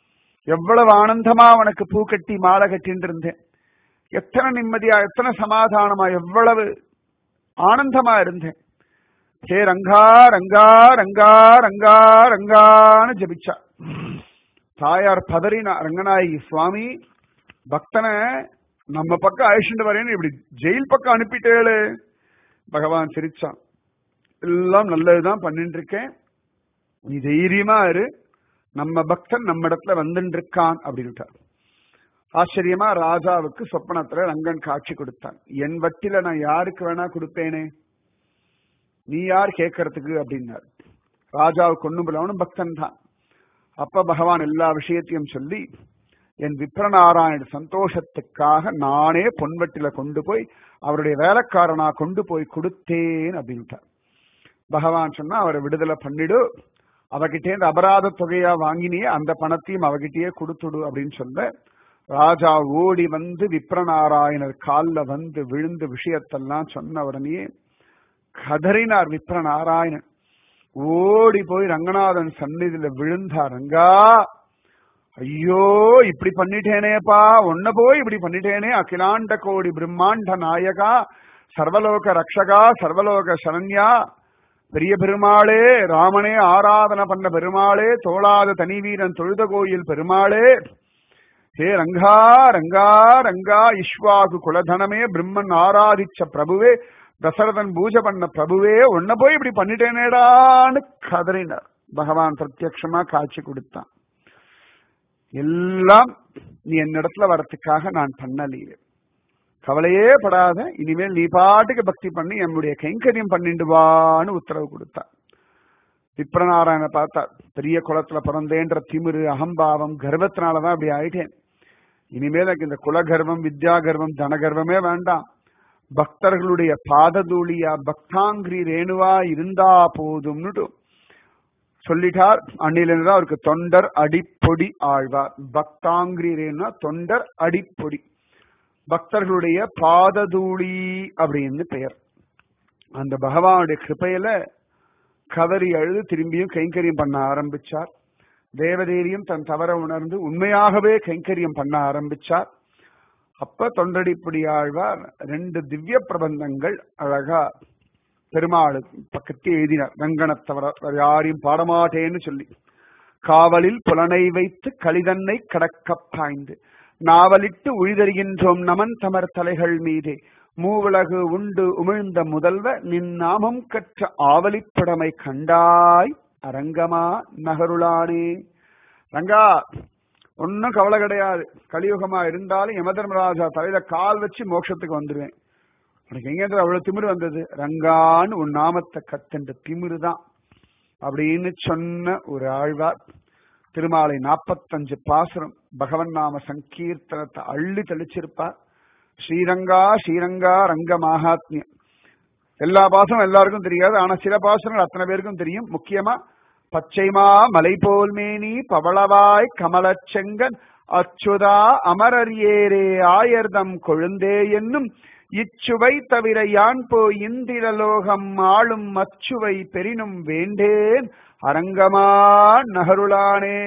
எவ்வளவு ஆனந்தமா அவனுக்கு பூ கட்டி மாலை கட்டின்னு இருந்தேன். எத்தனை நிம்மதியா, எத்தனை சமாதானமா, எவ்வளவு ஆனந்தமா இருந்தேன். ஹே ரங்கா ரங்கா ரங்கா ரங்கா ரங்கான்னு ஜபிச்சா. தாயார் பதறினா, ரங்கநாயகி சுவாமி பக்தனை நம்ம பக்கம் அழிச்சுட்டு வரேன்னு இப்படி ஜெயில் பக்கம் அனுப்பிட்டேளே. பகவான் சிரிச்சான். எல்லாம் நல்லதுதான் பண்ணிட்டு இருக்கேன், நீ தைரியமா இரு, நம்ம பக்தன் நம்ம இடத்துல வந்துட்டு இருக்கான் அப்படின்ட்டார். ஆச்சரியமா ராஜாவுக்கு சொப்பனத்துல ரங்கன் காட்சி கொடுத்தான். என் வட்டில நான் யாருக்கு வேணா கொடுப்பேனே, நீ யார் கேட்கறதுக்கு அப்படின்னாரு. ராஜாவுக்கு ஒண்ணும் போல, அவனும் பக்தன் தான். அப்ப பகவான் எல்லா விஷயத்தையும் சொல்லி, என் விப்ரநாராயண சந்தோஷத்துக்காக நானே பொன்வட்டில கொண்டு போய் அவருடைய வேலைக்காரனா கொண்டு போய் கொடுத்தேன் அப்படின்ட்டார். பகவான் சொன்னா அவரை விடுதலை பண்ணிடு, அவகிட்டே இந்த அபராத தொகையா வாங்கினியே அந்த பணத்தையும் அவகிட்டயே கொடுத்துடு அப்படின்னு சொல்ல, ராஜா ஓடி வந்து விப்ரநாராயணர் கால்ல வந்து விழுந்து விஷயத்தெல்லாம் சொன்ன உடனே கதறினார் விப்ரநாராயணன். ஓடி போய் ரங்கநாதன் சந்நிதியில விழுந்தார். ரங்கா, ஐயோ இப்படி பண்ணிட்டேனேப்பா, ஒன்ன போய் இப்படி பண்ணிட்டேனே, அகிலாண்ட கோடி பிரம்மாண்ட நாயகா, சர்வலோக ரக்ஷகா, சர்வலோக சரண்யா, பெரிய பெருமாளே, ராமனே ஆராதனை பண்ண பெருமாளே, தோளாத தனி வீரன் தொழுத கோயில் பெருமாளே, ஹே ரங்கா ரங்கா ரங்கா, இஷ்வாகு குலதனமே, பிரம்மன் ஆராதிச்ச பிரபுவே, தசரதன் பூஜை பண்ண பிரபுவே, உன்ன போய் இப்படி பண்ணிட்டேனேடான்னு கதறினார். பகவான் பிரத்யட்சமா காட்சி கொடுத்தான். எல்லாம் நீ என்னிடத்துல வரத்துக்காக நான் பண்ணலையே, கவலையே படாத, இனிமேல் நீ பாட்டுக்கு பக்தி பண்ணி என்னுடைய கைங்கரியம் பண்ணிட்டு வான்னு உத்தரவு கொடுத்தான். விப்ரநாராயண பார்த்தா, பெரிய குலத்துல பிறந்தேன்ற திமிரு அகம்பாவம் கர்வத்தினாலதான் அப்படி ஆயிட்டேன், இனிமேல் எனக்கு இந்த குலகர்வம் வித்யா கர்வம் தனகர்வமே வேண்டாம், பக்தர்களுடைய பாததூளியா பக்தாங்கிரி ரேணுவா இருந்தா போதும்னு சொல்லிட்டார். அன்னிலிருந்துதான் அவருக்கு தொண்டர் அடிப்பொடி ஆழ்வார். பக்தாங்கிரி ரேணுவா தொண்டர் அடிப்பொடி, பக்தர்களுடைய பாததூளி அப்படின்னு பெயர். அந்த பகவானுடைய கிருபையில கதறி அழுது திரும்பியும் கைங்கரியம் பண்ண ஆரம்பிச்சார். தேவதேவியும் தன் தவற உணர்ந்து உண்மையாகவே கைங்கரியம் பண்ண ஆரம்பிச்சார். அப்ப தொண்டடிப்படி ஆழ்வார் ரெண்டு திவ்ய பிரபந்தங்கள் அழகா பெருமாள் பக்கத்து எழுதினார். ரங்கனத்தவர யாரையும் பாடமாட்டேன்னு சொல்லி, காவலில் புலனை வைத்து கலிதன்னை கடக்க பாய்ந்து நாவலிட்டு உழிதருகின்றோம் நமன் தமர் தலைகள் மீதே, மூவுலகு உண்டு உமிழ்ந்த முதல்வ நின் நாமம் கற்ற ஆவலிப்படமை கண்டாய் அரங்கமா நகருளானே. ரங்கா ஒன்னும் கவலை கிடையாது, கலியுகமா இருந்தாலும் யமதர்மராஜா தலையில கால் வச்சு மோட்சத்துக்கு வந்துருவேன். உனக்கு எங்க அவ்வளவு திமிரு வந்தது, ரங்கான்னு உன் நாமத்தை கத்தன்ற திமிரு தான் அப்படின்னு சொன்ன ஒரு ஆழ்வார். திருமாலை நாற்பத்தஞ்சு பாசுரம் பகவன் நாம சங்கீர்த்தனத்தை அள்ளி தெளிச்சிருப்பார். ஸ்ரீரங்கா ஸ்ரீரங்கா ரங்க மகாத்மியம். எல்லா பாசனம் எல்லாருக்கும் தெரியாது, ஆனா சில பாசனங்கள் அத்தனை பேருக்கும் தெரியும். முக்கியமா பச்சைமா மலை போல் மேனி பவளவாய் கமலச்செங்கன் அச்சுதா அமரர்யேரே ஆயர்தம் கொழுந்தே என்னும் இச்சுவை தவிர யான் போய் இந்திரலோகம் ஆளும் அச்சுவை பெரினும் வேண்டேன் அரங்கமா நகருளானே.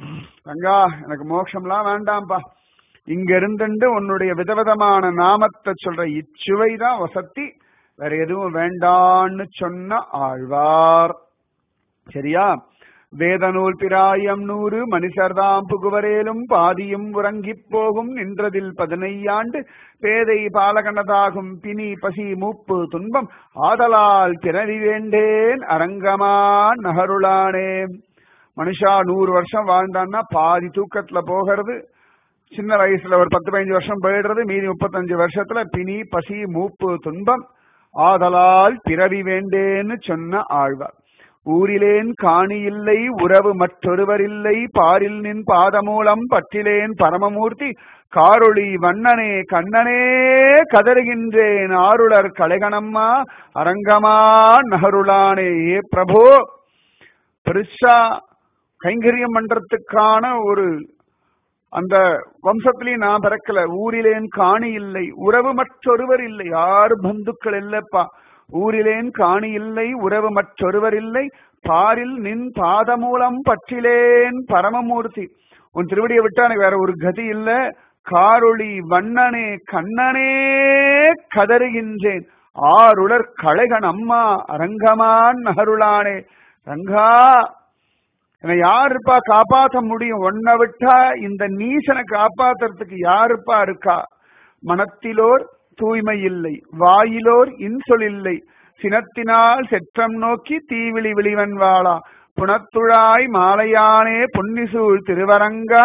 ரங்கா எனக்கு மோட்சம்லாம் வேண்டாம்பா, இங்க இருந்துட்டு உன்னுடைய விதவிதமான நாமத்தை சொல்ற இச்சுவை தான் வசத்தி, வேற எதுவும் வேண்டான்னு சொன்ன ஆழ்வார். சரியா? வேதநூல் பிராயம் நூறு மனுஷர்தாம் புகுவரேலும் பாதியும் உறங்கிப் போகும் நின்றதில் பதினையாண்டு பேதை பாலகனதாகும் பிணி பசி மூப்பு துன்பம் ஆதலால் பிறவி வேண்டேன் அரங்கமா நகருளானே. மனுஷா நூறு வருஷம் வாழ்ந்தான்னா பாதி தூக்கத்துல போகிறது, சின்ன வயசுல ஒரு பத்து பதினஞ்சு வருஷம் போயிடுறது, மீதி முப்பத்தஞ்சு வருஷத்துல பிணி பசி மூப்பு துன்பம் ஆதலால் பிறவி வேண்டேன்னு சொன்ன ஆழ்வார். ஊரிலேன் காணி இல்லை உறவு மற்றொருவரில்லை பாரில் நின் பாதமூலம் பற்றிலேன் பரமமூர்த்தி காரொளி வண்ணனே கண்ணனே கதறுகின்றேன் ஆருளர் கலைகணம்மா அரங்கமா நகருளானே. ஏ பிரபோ, பெருசா கைங்கரியம் பண்றதுக்கான ஒரு அந்த வம்சத்திலேயே நான் பிறக்கல. ஊரிலேன் காணி இல்லை உறவு மற்றொருவர் இல்லை, யாரு பந்துக்கள் இல்லப்பா. ஊரிலேன் காணி இல்லை உறவு மற்றொருவர் இல்லை பாரில் நின் பாதமூலம் பற்றிலேன் பரமமூர்த்தி. உன் திருவடியை விட்டா எனக்கு வேற ஒரு கதி இல்ல. காரொளி வண்ணனே கண்ணனே கதறுகின்றேன், ஆருளர் களைகன் அம்மா அரங்கமான் நகருளானே. ரங்கா, என்னை யாருப்பா காப்பாற்ற முடியும்? ஒன்ன விட்டா இந்த நீசனை காப்பாத்துறதுக்கு யாருப்பா இருக்கா? மனத்திலோர் தூய்மை இல்லை, வாயிலோர் இன்சொல் இல்லை, சினத்தினால் செற்றம் நோக்கி தீவிழி விழிவன் வாழா, புனத்துழாய் மாலையானே பொன்னிசூழ் திருவரங்கா,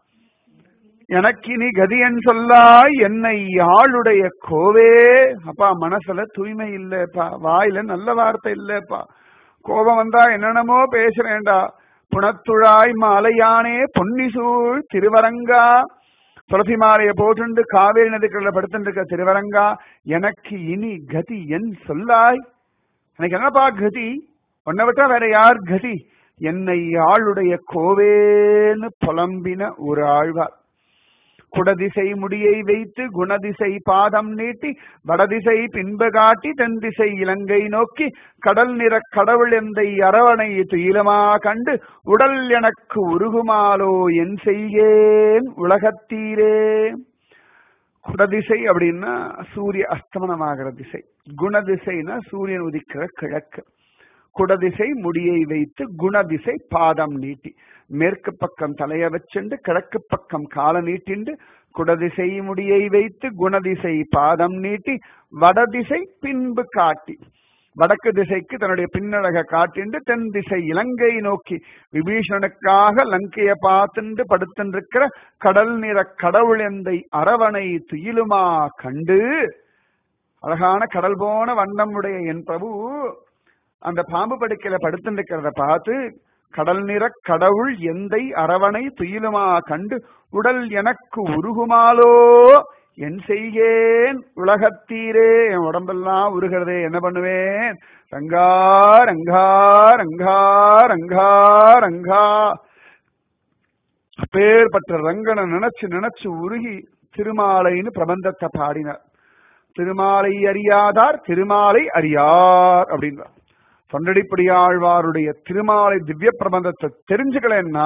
எனக்கினி கதியன் சொல்லாய் என்னை ஆளுடைய கோவே. அப்பா, மனசுல தூய்மை இல்லப்பா, வாயில நல்ல வார்த்தை இல்லப்பா, கோபம் வந்தா என்னென்னமோ பேசுறேன்டா. புனத்துழாய் மாலையானே பொன்னிசூழ் திருவரங்கா, துளசி மாலைய போட்டு காவேரி நதிக்கடல படுத்துட்டு இருக்க திருவரங்கா, எனக்கு இனி கதி என் சொல்லாய். எனக்கு என்னப்பா கதி? உன்னை விட்டா வேற யார் கதி? என்னை ஆளுடைய கோவேன்னு புலம்பின ஒரு ஆழ்வார். குடதிசை முடியை வைத்து குணதிசை பாதம் நீட்டி வடதிசை பின்பு காட்டி தென் திசை இலங்கை நோக்கி கடல் நிற கடவுள் எந்தை அரவணை துயிலமா கண்டு உடல் எனக்கு உருகுமாலோ என் செய்கேன் உலகத்தீரே. குடதிசை அப்படின்னா சூரிய அஸ்தமனமாகிற திசை, குணதிசைனா சூரியன் உதிக்கிற கிழக்கு. குடதிசை முடியை வைத்து குணதிசை பாதம் நீட்டி, மேற்கு பக்கம் தலைய வச்சுண்டு கிழக்கு பக்கம் கால நீட்டிண்டு, குடதிசை முடியை வைத்து குணதிசை பாதம் நீட்டி வடதிசை பின்பு காட்டி, வடக்கு திசைக்கு தன்னுடைய பின்னழக காட்டிண்டு தென் திசை இலங்கை நோக்கி விபீஷணனுக்காக லங்கைய பார்த்துண்டு படுத்திருக்கிற கடல் நிற கடவுள் எந்தை அரவணை துயிலுமா கண்டு. அழகான கடல் போன வண்ணமுடைய என் பிரபு அந்த பாம்பு படுக்கையில படுத்திருக்கிறத பார்த்து, கடல் நிற கடவுள் எந்தை அரவணை துயிலுமா கண்டு உடல் எனக்கு உருகுமாலோ என் செய்கேன் உலகத்தீரே. என் உடம்பெல்லாம் உருகிறதே, என்ன பண்ணுவேன்? ரங்கா ரங்கா ரங்கா ரங்கா ரங்கா. அப்பேற்பட்ட ரங்கனை நினைச்சு நினைச்சு உருகி திருமாலைன்னு பிரபந்தத்தை பாடினார். திருமாலை அறியாதார் திருமாலை அறியார் அப்படின்றார். தொண்டடிப்படியாழ்வாருடைய திருமாலை திவ்ய பிரபந்தத்தை தெரிஞ்சுக்கலன்னா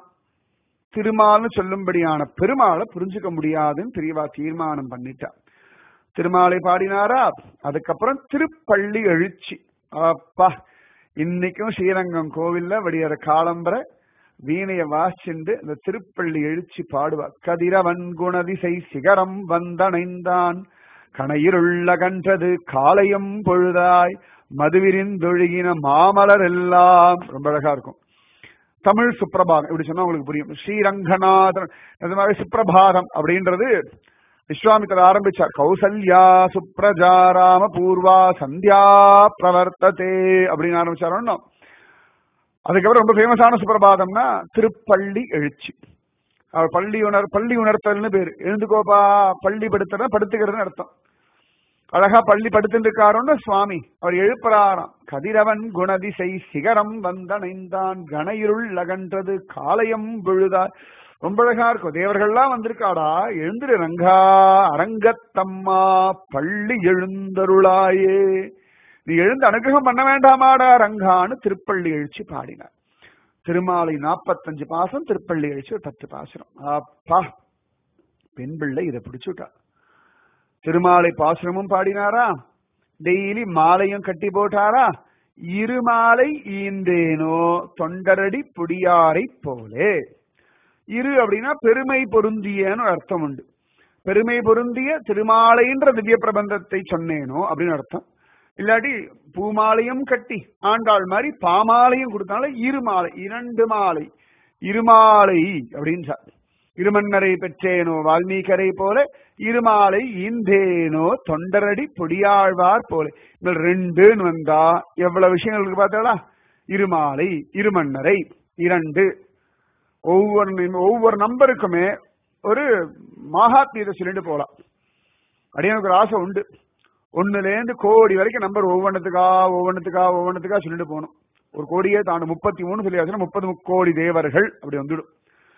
திருமால்னு சொல்லும்படியான பெருமாளை புரிஞ்சுக்க முடியாதுன்னு பெரியவா தீர்மானம் பண்ணிட்டா. திருமாலை பாடினாரா, அதுக்கப்புறம் திருப்பள்ளி எழுச்சி. அப்பா, இன்னைக்கும் ஸ்ரீரங்கம் கோவில்ல விடியற காலம்பரை வீணைய வாசிண்டு இந்த திருப்பள்ளி எழுச்சி பாடுவார். கதிரவன் குணதிசை சிகரம் வந்தணைந்தான், கணையிருள்ள கன்றது காலையும் பொழுதாய், மதுவிரிந்தொழுகின மாமலர் எல்லாம். ரொம்ப அழகா இருக்கும். தமிழ் சுப்பிரபாதம் இப்படி சொன்னா உங்களுக்கு புரியும். ஸ்ரீரங்கநாதன் இந்த மாதிரி சுப்பிரபாதம் அப்படின்றது விஸ்வாமித்திரர் ஆரம்பிச்சார். கௌசல்யா சுப்ரஜாராம பூர்வா சந்தியா பிரவர்த்ததே அப்படின்னு ஆரம்பிச்சாரோன்னு. அதுக்கப்புறம் ரொம்ப ஃபேமஸான சுப்பிரபாதம்னா திருப்பள்ளி எழுச்சி. அவர் பள்ளி உணர் பள்ளி உணர்த்தல்னு பேரு. எழுந்துக்கோப்பா, பள்ளி படுத்துற படுத்துக்கிறதுன்னு அர்த்தம். அழகா பள்ளி படுத்துட்டு இருக்காரோன்னு சுவாமி அவர் எழுப்புறாராம். கதிரவன் குணதிசை சிகரம் வந்தணைந்தான், கணையிருள் அகன்றது காலையம் விழுதாய். ரொம்ப அழகா இருக்கும். தேவர்கள்லாம் வந்திருக்காடா, எழுந்துரு ரங்கா அரங்கத்தம்மா பள்ளி எழுந்தருளாயே, நீ எழுந்து அனுகிரகம் பண்ண வேண்டாமாடா ரங்கான்னு திருப்பள்ளி எழுச்சி பாடினார். திருமாலை நாற்பத்தஞ்சு பாசம், திருப்பள்ளி எழுச்சி ஒரு பத்து பாசனம். அப்பா, பெண் பிள்ளை இதை பிடிச்சுட்டா. திருமாலை பாசுரமும் பாடினாரா, டெய்லி மாலையும் கட்டி போட்டாரா. இருமாலை ஈந்தேனோ தொண்டரடி புடியாரை போலே. இரு அப்படின்னா பெருமை பொருந்தியன்னு அர்த்தம் உண்டு. பெருமை பொருந்திய திருமாலைன்ற திவ்ய பிரபந்தத்தை சொன்னேனோ அப்படின்னு அர்த்தம். இல்லாட்டி பூமாலையும் கட்டி ஆண்டாள் மாதிரி பாமாலையும் கொடுத்தாலும் இருமாலை, இரண்டு மாலை, இருமாலை அப்படின்னு. இருமன்னரை பெற்றேனோ வால்மீகரை போல, இருமாலை ஈந்தேனோ தொண்டரடி பொடியாழ்வார் போல. இந்த ரெண்டுன்னு வந்தா எவ்வளவு விஷயங்களுக்கு பார்த்தாளா. இருமாலை, இருமன்னரை, இரண்டு, ஒவ்வொரு ஒவ்வொரு நம்பருக்குமே ஒரு மகாத்மியத்தை சொல்லிட்டு போலாம். அப்படியே எனக்கு ஒரு ஆசை உண்டு. ஒண்ணுல இருந்து கோடி வரைக்கும் நம்பர் ஒவ்வொன்றுத்துக்கா ஒவ்வொன்றுத்துக்கா ஒவ்வொன்றுத்துக்கா சொல்லிட்டு போகணும். ஒரு கோடியே தாண்டு முப்பத்தி மூணு சொல்லியாச்சுன்னா முப்பது கோடி தேவர்கள் அப்படி வந்துடும்.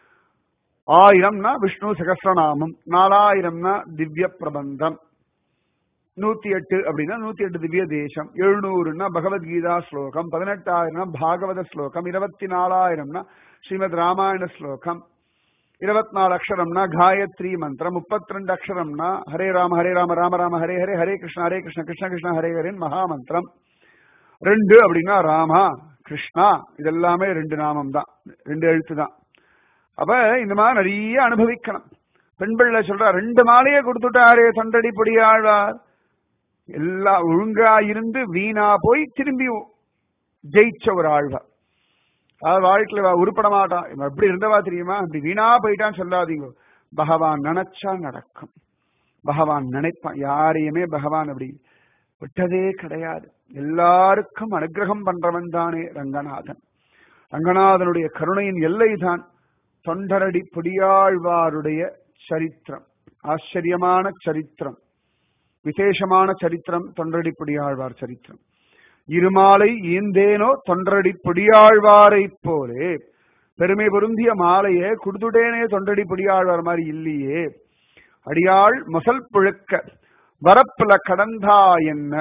ஆயிரம்னா விஷ்ணு சகஸ்ரநாமம், நாலாயிரம்னா திவ்ய பிரபந்தம், நூத்தி எட்டு அப்படின்னா நூத்தி எட்டு திவ்ய தேசம், எழுநூறுனா பகவத்கீதா ஸ்லோகம், பதினெட்டாயிரம்னா பாகவத ஸ்லோகம், இருபத்தி நாலாயிரம்னா ஸ்ரீமத் ராமாயண ஸ்லோகம், இருபத்தி நாலு அக்ஷரம்னா காயத்ரி மந்திரம், முப்பத்தி ரெண்டு அக்ஷரம்னா ஹரே ராம ஹரே ராம ராம ராம ஹரே ஹரே ஹரே கிருஷ்ண ஹரே கிருஷ்ண கிருஷ்ண கிருஷ்ண ஹரே ஹரேன் மகா மந்திரம். ரெண்டு அப்படின்னா ராமா கிருஷ்ணா, இதெல்லாமே ரெண்டு நாமம் தான், ரெண்டு எழுத்து தான். அப்ப இந்த மாதிரி நிறைய அனுபவிக்கணும். பெண் பிள்ளை சொல்றா, ரெண்டு மாலையே கொடுத்துட்டாரே தொண்டடி பொடியாழ்வார், எல்லாம் ஒழுங்கா இருந்து வீணா போய் திரும்பி ஜெயிச்ச ஒரு ஆழ்வார். அதாவது வாழ்க்கையில உருப்பட மாட்டான், எப்படி இருந்தவா தெரியுமா, அப்படி வீணா போயிட்டான்னு சொல்லாதீங்க. பகவான் நினைச்சா நடக்கும், பகவான் நினைப்பான். யாரையுமே பகவான் அப்படி விட்டதே கிடையாது. எல்லாருக்கும் அனுகிரகம் பண்றவன் தானே ரங்கநாதன். ரங்கநாதனுடைய கருணையின் எல்லை தான் தொண்டரடி பொடியாழ்வாருடைய சரித்திரம். ஆச்சரியமான சரித்திரம், விசேஷமான சரித்திரம் தொண்டரடி பொடியாழ்வார் சரித்திரம். இருமாலை ஈந்தேனோ தொண்டரடி பொடியாழ்வாரை போலே, பெருமை பொருந்திய மாலையே குடுத்துட்டேனே தொண்டரடி பொடியாழ்வார் மாதிரி இல்லையே. அடியாள் மசல் புழுக்க வரப்புல கடந்தா என்ன,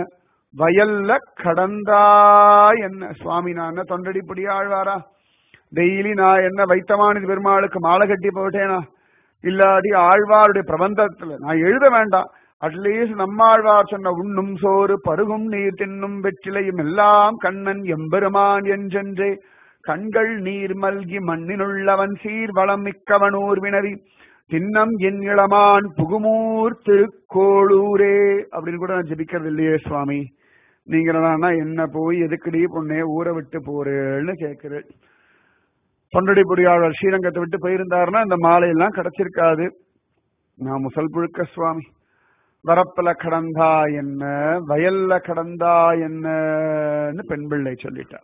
வயல்ல கடந்தா என்ன. சுவாமி, நான் என்ன தொண்டரடி பொடியாழ்வாரா? டெய்லி நான் என்ன வைத்தமானது பெருமாளுக்கு மாலை கட்டி போட்டேனா? இல்லாடி ஆழ்வாருடைய பிரபந்தத்துல நான் எழுத வேண்டாம், அட்லீஸ்ட் நம்மாழ்வார் சொன்ன உண்ணும் சோறு பருகும் நீர் தின்னும் வெற்றிலையும் எல்லாம் கண்ணன் எம்பெருமான் என்றென்றே கண்கள் நீர் மல்கி மண்ணினுள்ளவன் சீர் வளம் மிக்கவனூர் வினவி தின்னம் என் இளமான் புகுமூர் திருக்கோளூரே அப்படின்னு கூட நான் ஜெபிக்கிறது இல்லையே சுவாமி. நீங்க என்ன போய் எதுக்கடி பொண்ணே ஊரை விட்டு போறேன்னு கேட்கிறேன். தொண்டடி பொடியாளர் ஸ்ரீரங்கத்தை விட்டு போயிருந்தாருன்னா இந்த மாலையெல்லாம் கிடைச்சிருக்காது. நான் முசல் புழுக்க சுவாமி, வரப்புல கடந்தா என்ன, வயல்ல கடந்தா என்னன்னு பெண் பிள்ளை சொல்லிட்டார்.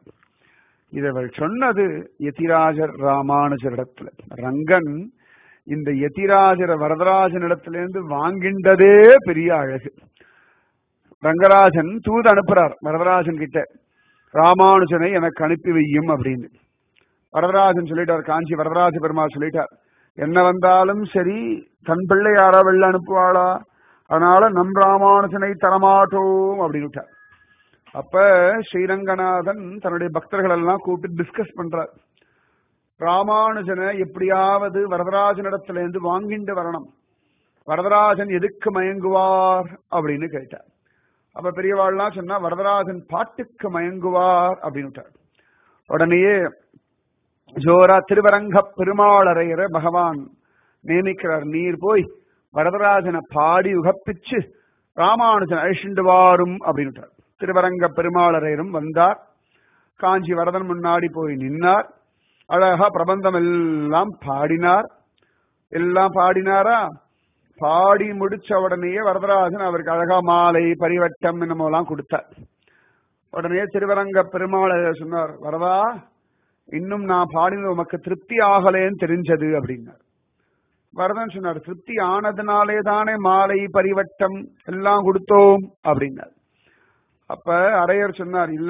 இதை சொன்னது யதிராஜர் ராமானுஜரிடத்துல. ரங்கன் இந்த யதிராஜர வரதராஜனிடத்திலிருந்து வாங்கின்றதே பெரிய அழகு. ரங்கராஜன் தூது அனுப்புறார் வரதராஜன் கிட்ட, ராமானுஜனை எனக்கு அனுப்பி வையும் அப்படின்னு. வரதராஜன் சொல்லிட்டார், காஞ்சி வரதராஜ பெருமாள் சொல்லிட்டார், என்ன வந்தாலும் சரி தன் பிள்ளை யாரா வெளில அனுப்புவாளா, அதனால நம் ராமானுஜனை தரமாட்டோம் அப்படின்னு. அப்ப ஸ்ரீரங்கநாதன் தன்னுடைய பக்தர்கள் எல்லாம் கூப்பிட்டு டிஸ்கஸ் பண்றார். ராமானுஜனை எப்படியாவது வரதராஜனிடத்துல இருந்து வாங்கிட்டு வரணும், வரதராஜன் எதுக்கு மயங்குவார் அப்படின்னு கேட்டார். அப்ப பெரியவாள்லாம் சொன்னா வரதராஜன் பாட்டுக்கு மயங்குவார் அப்படின்னு. உடனேயே ஜோரா திருவரங்க பெருமாளரையர பகவான் நியமிக்கிறார், நீர் போய் வரதராஜனை பாடி உகப்பிச்சு ராமானுஜன் அழிச்சுண்டு வாரும் அப்படின்னு. திருவரங்க பெருமாளரையரும் வந்தார். காஞ்சி வரதன் முன்னாடி போய் நின்னார். அழகா பிரபந்தம் எல்லாம் பாடினார். எல்லாம் பாடினாரா, பாடி முடிச்ச உடனேயே வரதராஜன் அவருக்கு அழகா மாலை பரிவட்டம் என்னமோலாம் கொடுத்தார். உடனே திருவரங்க பெருமாளர் சொன்னார், வரதா இன்னும் நான் பாடினது உமக்கு திருப்தி ஆகலேன்னு தெரிஞ்சது அப்படின்னார். வரதன் சொன்னார், திருப்தி ஆனதுனாலே தானே மாலை பரிவட்டம் எல்லாம் கொடுத்தோம் அப்படின்னார். அப்ப அரையர் சொன்னார், இல்ல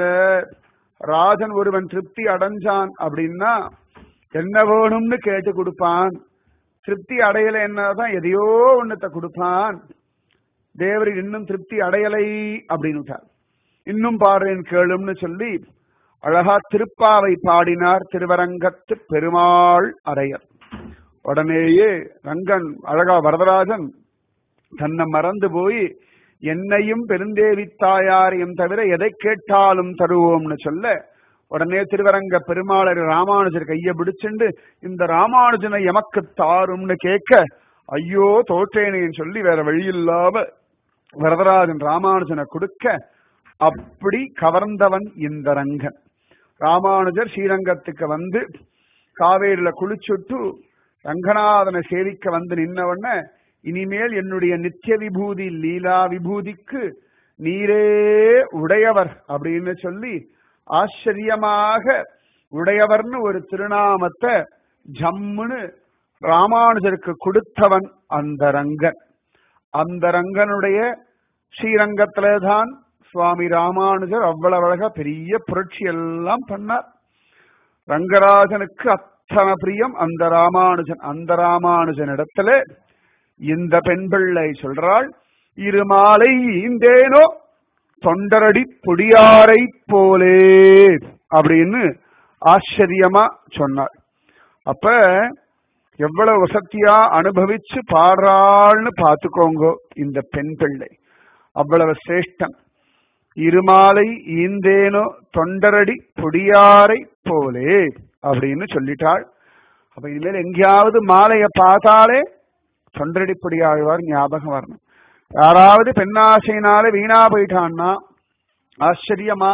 ராஜன் ஒருவன் திருப்தி அடைஞ்சான் அப்படின்னா என்ன வேணும்னு கேட்டு கொடுப்பான், திருப்தி அடையலை என்னதான் எதையோ ஒன்னத்தை கொடுப்பான். தேவரி இன்னும் திருப்தி அடையலை அப்படின்னு இன்னும் பாடுறேன் கேளும்னு சொல்லி அழகா திருப்பாவை பாடினார் திருவரங்கத்து பெருமாள் அரையர். உடனேயே ரங்கன் அழகா வரதராஜன் தன்னை மறந்து போய் என்னையும் பெருந்தேவி தாயாரையும் தவிர எதை கேட்டாலும் தருவோம்னு சொல்ல, உடனே திருவரங்க பெருமாளர் ராமானுஜர் கைய பிடிச்சுண்டு இந்த ராமானுஜனை எமக்கு தாரும்னு கேட்க, ஐயோ தோற்றேனேன்னு சொல்லி வேற வழி இல்லாம வரதராஜன் ராமானுஜனை கொடுக்க, அப்படி கவர்ந்தவன் இந்த ரங்கன். ராமானுஜர் ஸ்ரீரங்கத்துக்கு வந்து காவேரியில குளிச்சுட்டு ரங்கநாதனை சேவிக்க வந்து நின்னவண்ண, இனிமேல் என்னுடைய நித்திய விபூதி லீலா விபூதிக்கு நீரே உடையவர் அப்படின்னு சொல்லி ஆச்சரியமாக உடையவர்னு ஒரு திருநாமத்தை ஜம்முன்னு ராமானுஜருக்கு கொடுத்தவன் அந்த ரங்கன். அந்த ரங்கனுடைய ஸ்ரீரங்கத்தில்தான் சுவாமி ராமானுஜர் அவ்வளவு அழகா பெரிய புரட்சி எல்லாம் பண்ணார். ரங்கராஜனுக்கு அத்தனை பிரியம் அந்த ராமானுஜன். அந்த ராமானுஜன் இடத்துல இந்த பெண் பிள்ளை சொல்றாள், இருமாலை ஈந்தேனோ தொண்டரடி பொடியாரை போலே அப்படின்னு ஆச்சரியமா சொன்னார். அப்ப எவ்வளவு வசத்தியா அனுபவிச்சு பாடுறாள்னு பாத்துக்கோங்கோ இந்த பெண் பிள்ளை. அவ்வளவு சிரேஷ்டம். இருமாலை ஈந்தேனோ தொண்டரடி பொடியாரை போலே அப்படின்னு சொல்லிட்டாள். அப்ப இனிமேல் எங்கேயாவது மாலைய பார்த்தாலே தொண்டரடி பொடியாழ்வார் ஞாபகம் வரணும். யாராவது பெண்ணாசையினால வீணா போயிட்டான்னா ஆச்சரியமா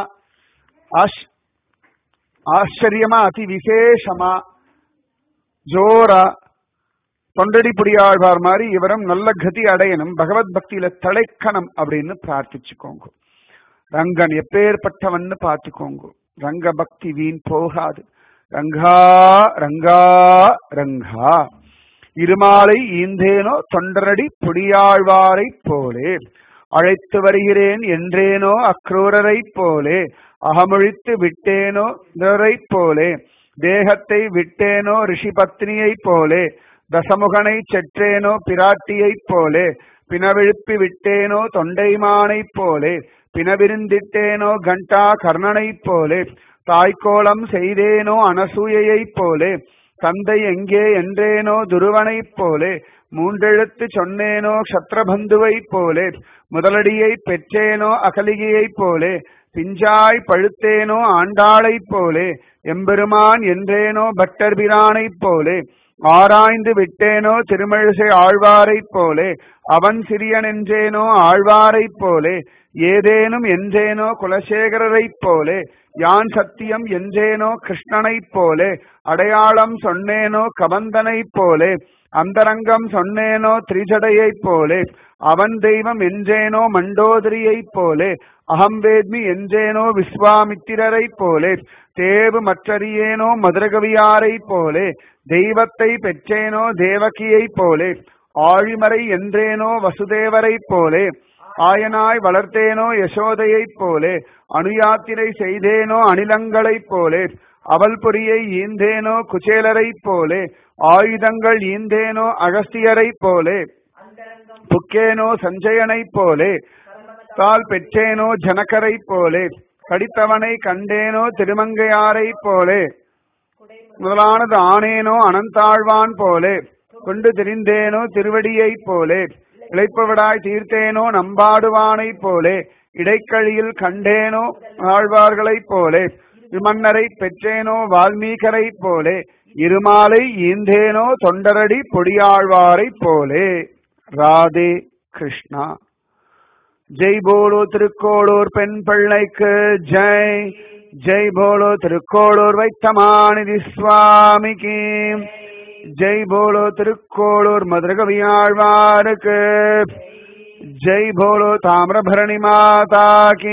ஆச்சரியமா அதி விசேஷமா ஜோரா தொண்டடி புடியாழ்வார் மாதிரி இவரும் நல்ல கதி அடையணும், பகவத் பக்தியில தலைக்கணும் அப்படின்னு பிரார்த்திச்சுக்கோங்க. ரங்கன் எப்பேற்பட்டவன்னு பார்த்துக்கோங்க. ரங்க பக்தி வீண் போகாது. ரங்கா ரங்கா ரங்கா. இருமாலை ஈந்தேனோ தொண்டரடி புடியாழ்வாரை போலே, அழைத்து வருகிறேன் என்றேனோ அக்ரூரரை போலே, அகமொழித்து விட்டேனோ இதரை போலே, தேகத்தை விட்டேனோ ரிஷி பத்னியை போலே, தசமுகனை செற்றேனோ பிராட்டியை போலே, பினவிழுப்பி விட்டேனோ தொண்டைமானை போலே, பினவிருந்திட்டேனோ கண்டா கர்ணனை போலே, தாய்க்கோலம் செய்தேனோ அனசூயையை போலே, தந்தை எங்கே என்றேனோ துருவனை போலே, மூன்றெழுத்து சொன்னேனோ க்ஷத்ரபந்துவை போலே, முதலடியை பெற்றேனோ அகலிகையை போலே, பிஞ்சாய் பழுத்தேனோ ஆண்டாளை போலே, எம்பெருமான் என்றேனோ பட்டர்பிரானை போலே, ஆராய்ந்து விட்டேனோ திருமழிசை ஆழ்வாரை போலே, அவன் சிறியன் என்றேனோ ஆழ்வாரை போலே, ஏதேனும் என்றேனோ குலசேகரரை போலே, யான் சத்தியம் என்றேனோ கிருஷ்ணனை போலே, அடையாளம் சொன்னேனோ கபந்தனை போலே, அந்தரங்கம் சொன்னேனோ திரிஜடையை போலே, அவன் தெய்வம் என்றேனோ மண்டோதரியை போலே, அகம் வேத்மி என்றேனோ விஸ்வாமித்திரரை போலே, தேவு மற்றறியேனோ மதுரகவியாரை போலே, தெய்வத்தை பெற்றேனோ தேவகியை போலே, ஆழிமறை என்றேனோ வசுதேவரை போலே, ஆயனாய் வளர்த்தேனோ யசோதையை போலே, அணுயாத்திரை செய்தேனோ அணிலங்களை போலே, அவள் பொறியை ஈந்தேனோ குச்சேலரை போலே, ஆயுதங்கள் ஈந்தேனோ அகஸ்தியரை போலே, புக்கேனோ சஞ்சயனை போலே, தால் பெற்றேனோ ஜனகரை போலே, கடித்தவனை கண்டேனோ திருமங்கையாரை போலே, முதலானது ஆனேனோ அனந்தாழ்வான் போலே, கொண்டு திரிந்தேனோ திருவடியை போலே, இழைப்பவிடாய் தீர்த்தேனோ நம்பாடுவானை போலே, இடைக்கழியில் கண்டேனோ ஆழ்வார்களை போலே, விமன்னரை பெற்றேனோ வால்மீகரை போலே, இருமாலை ஈந்தேனோ தொண்டரடி பொடியாழ்வாரை போலே. ராதே கிருஷ்ணா. ஜெய் போலோ திருக்கோளூர் பெண் பிள்ளைக்கு ஜெய். ஜெய் போலோ திருக்கோளூர் வைத்தமாநிதி சுவாமிக்கு ஜெய். போலோ திருக்கோளூர் மதுரகவியாழ்வாருக்கு ஜெய். போலோ தாமிரபரணி மாதா கீ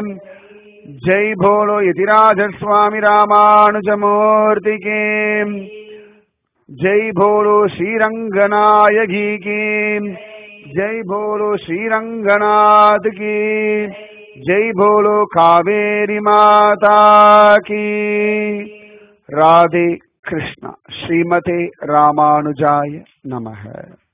ஜெய். போலோ யதிராஜ சுவாமி ராமானுஜமூர்த்தி கீ ஜெய். போலோ ஸ்ரீரங்கநாயகி கீ ஜெய். போலோ ஸ்ரீரங்கநாத் கீ ஜெய். போலோ காவேரி மாதா கீ. ராதே கிருஷ்ணா. ஸ்ரீமதே ராமானுஜாய நமः.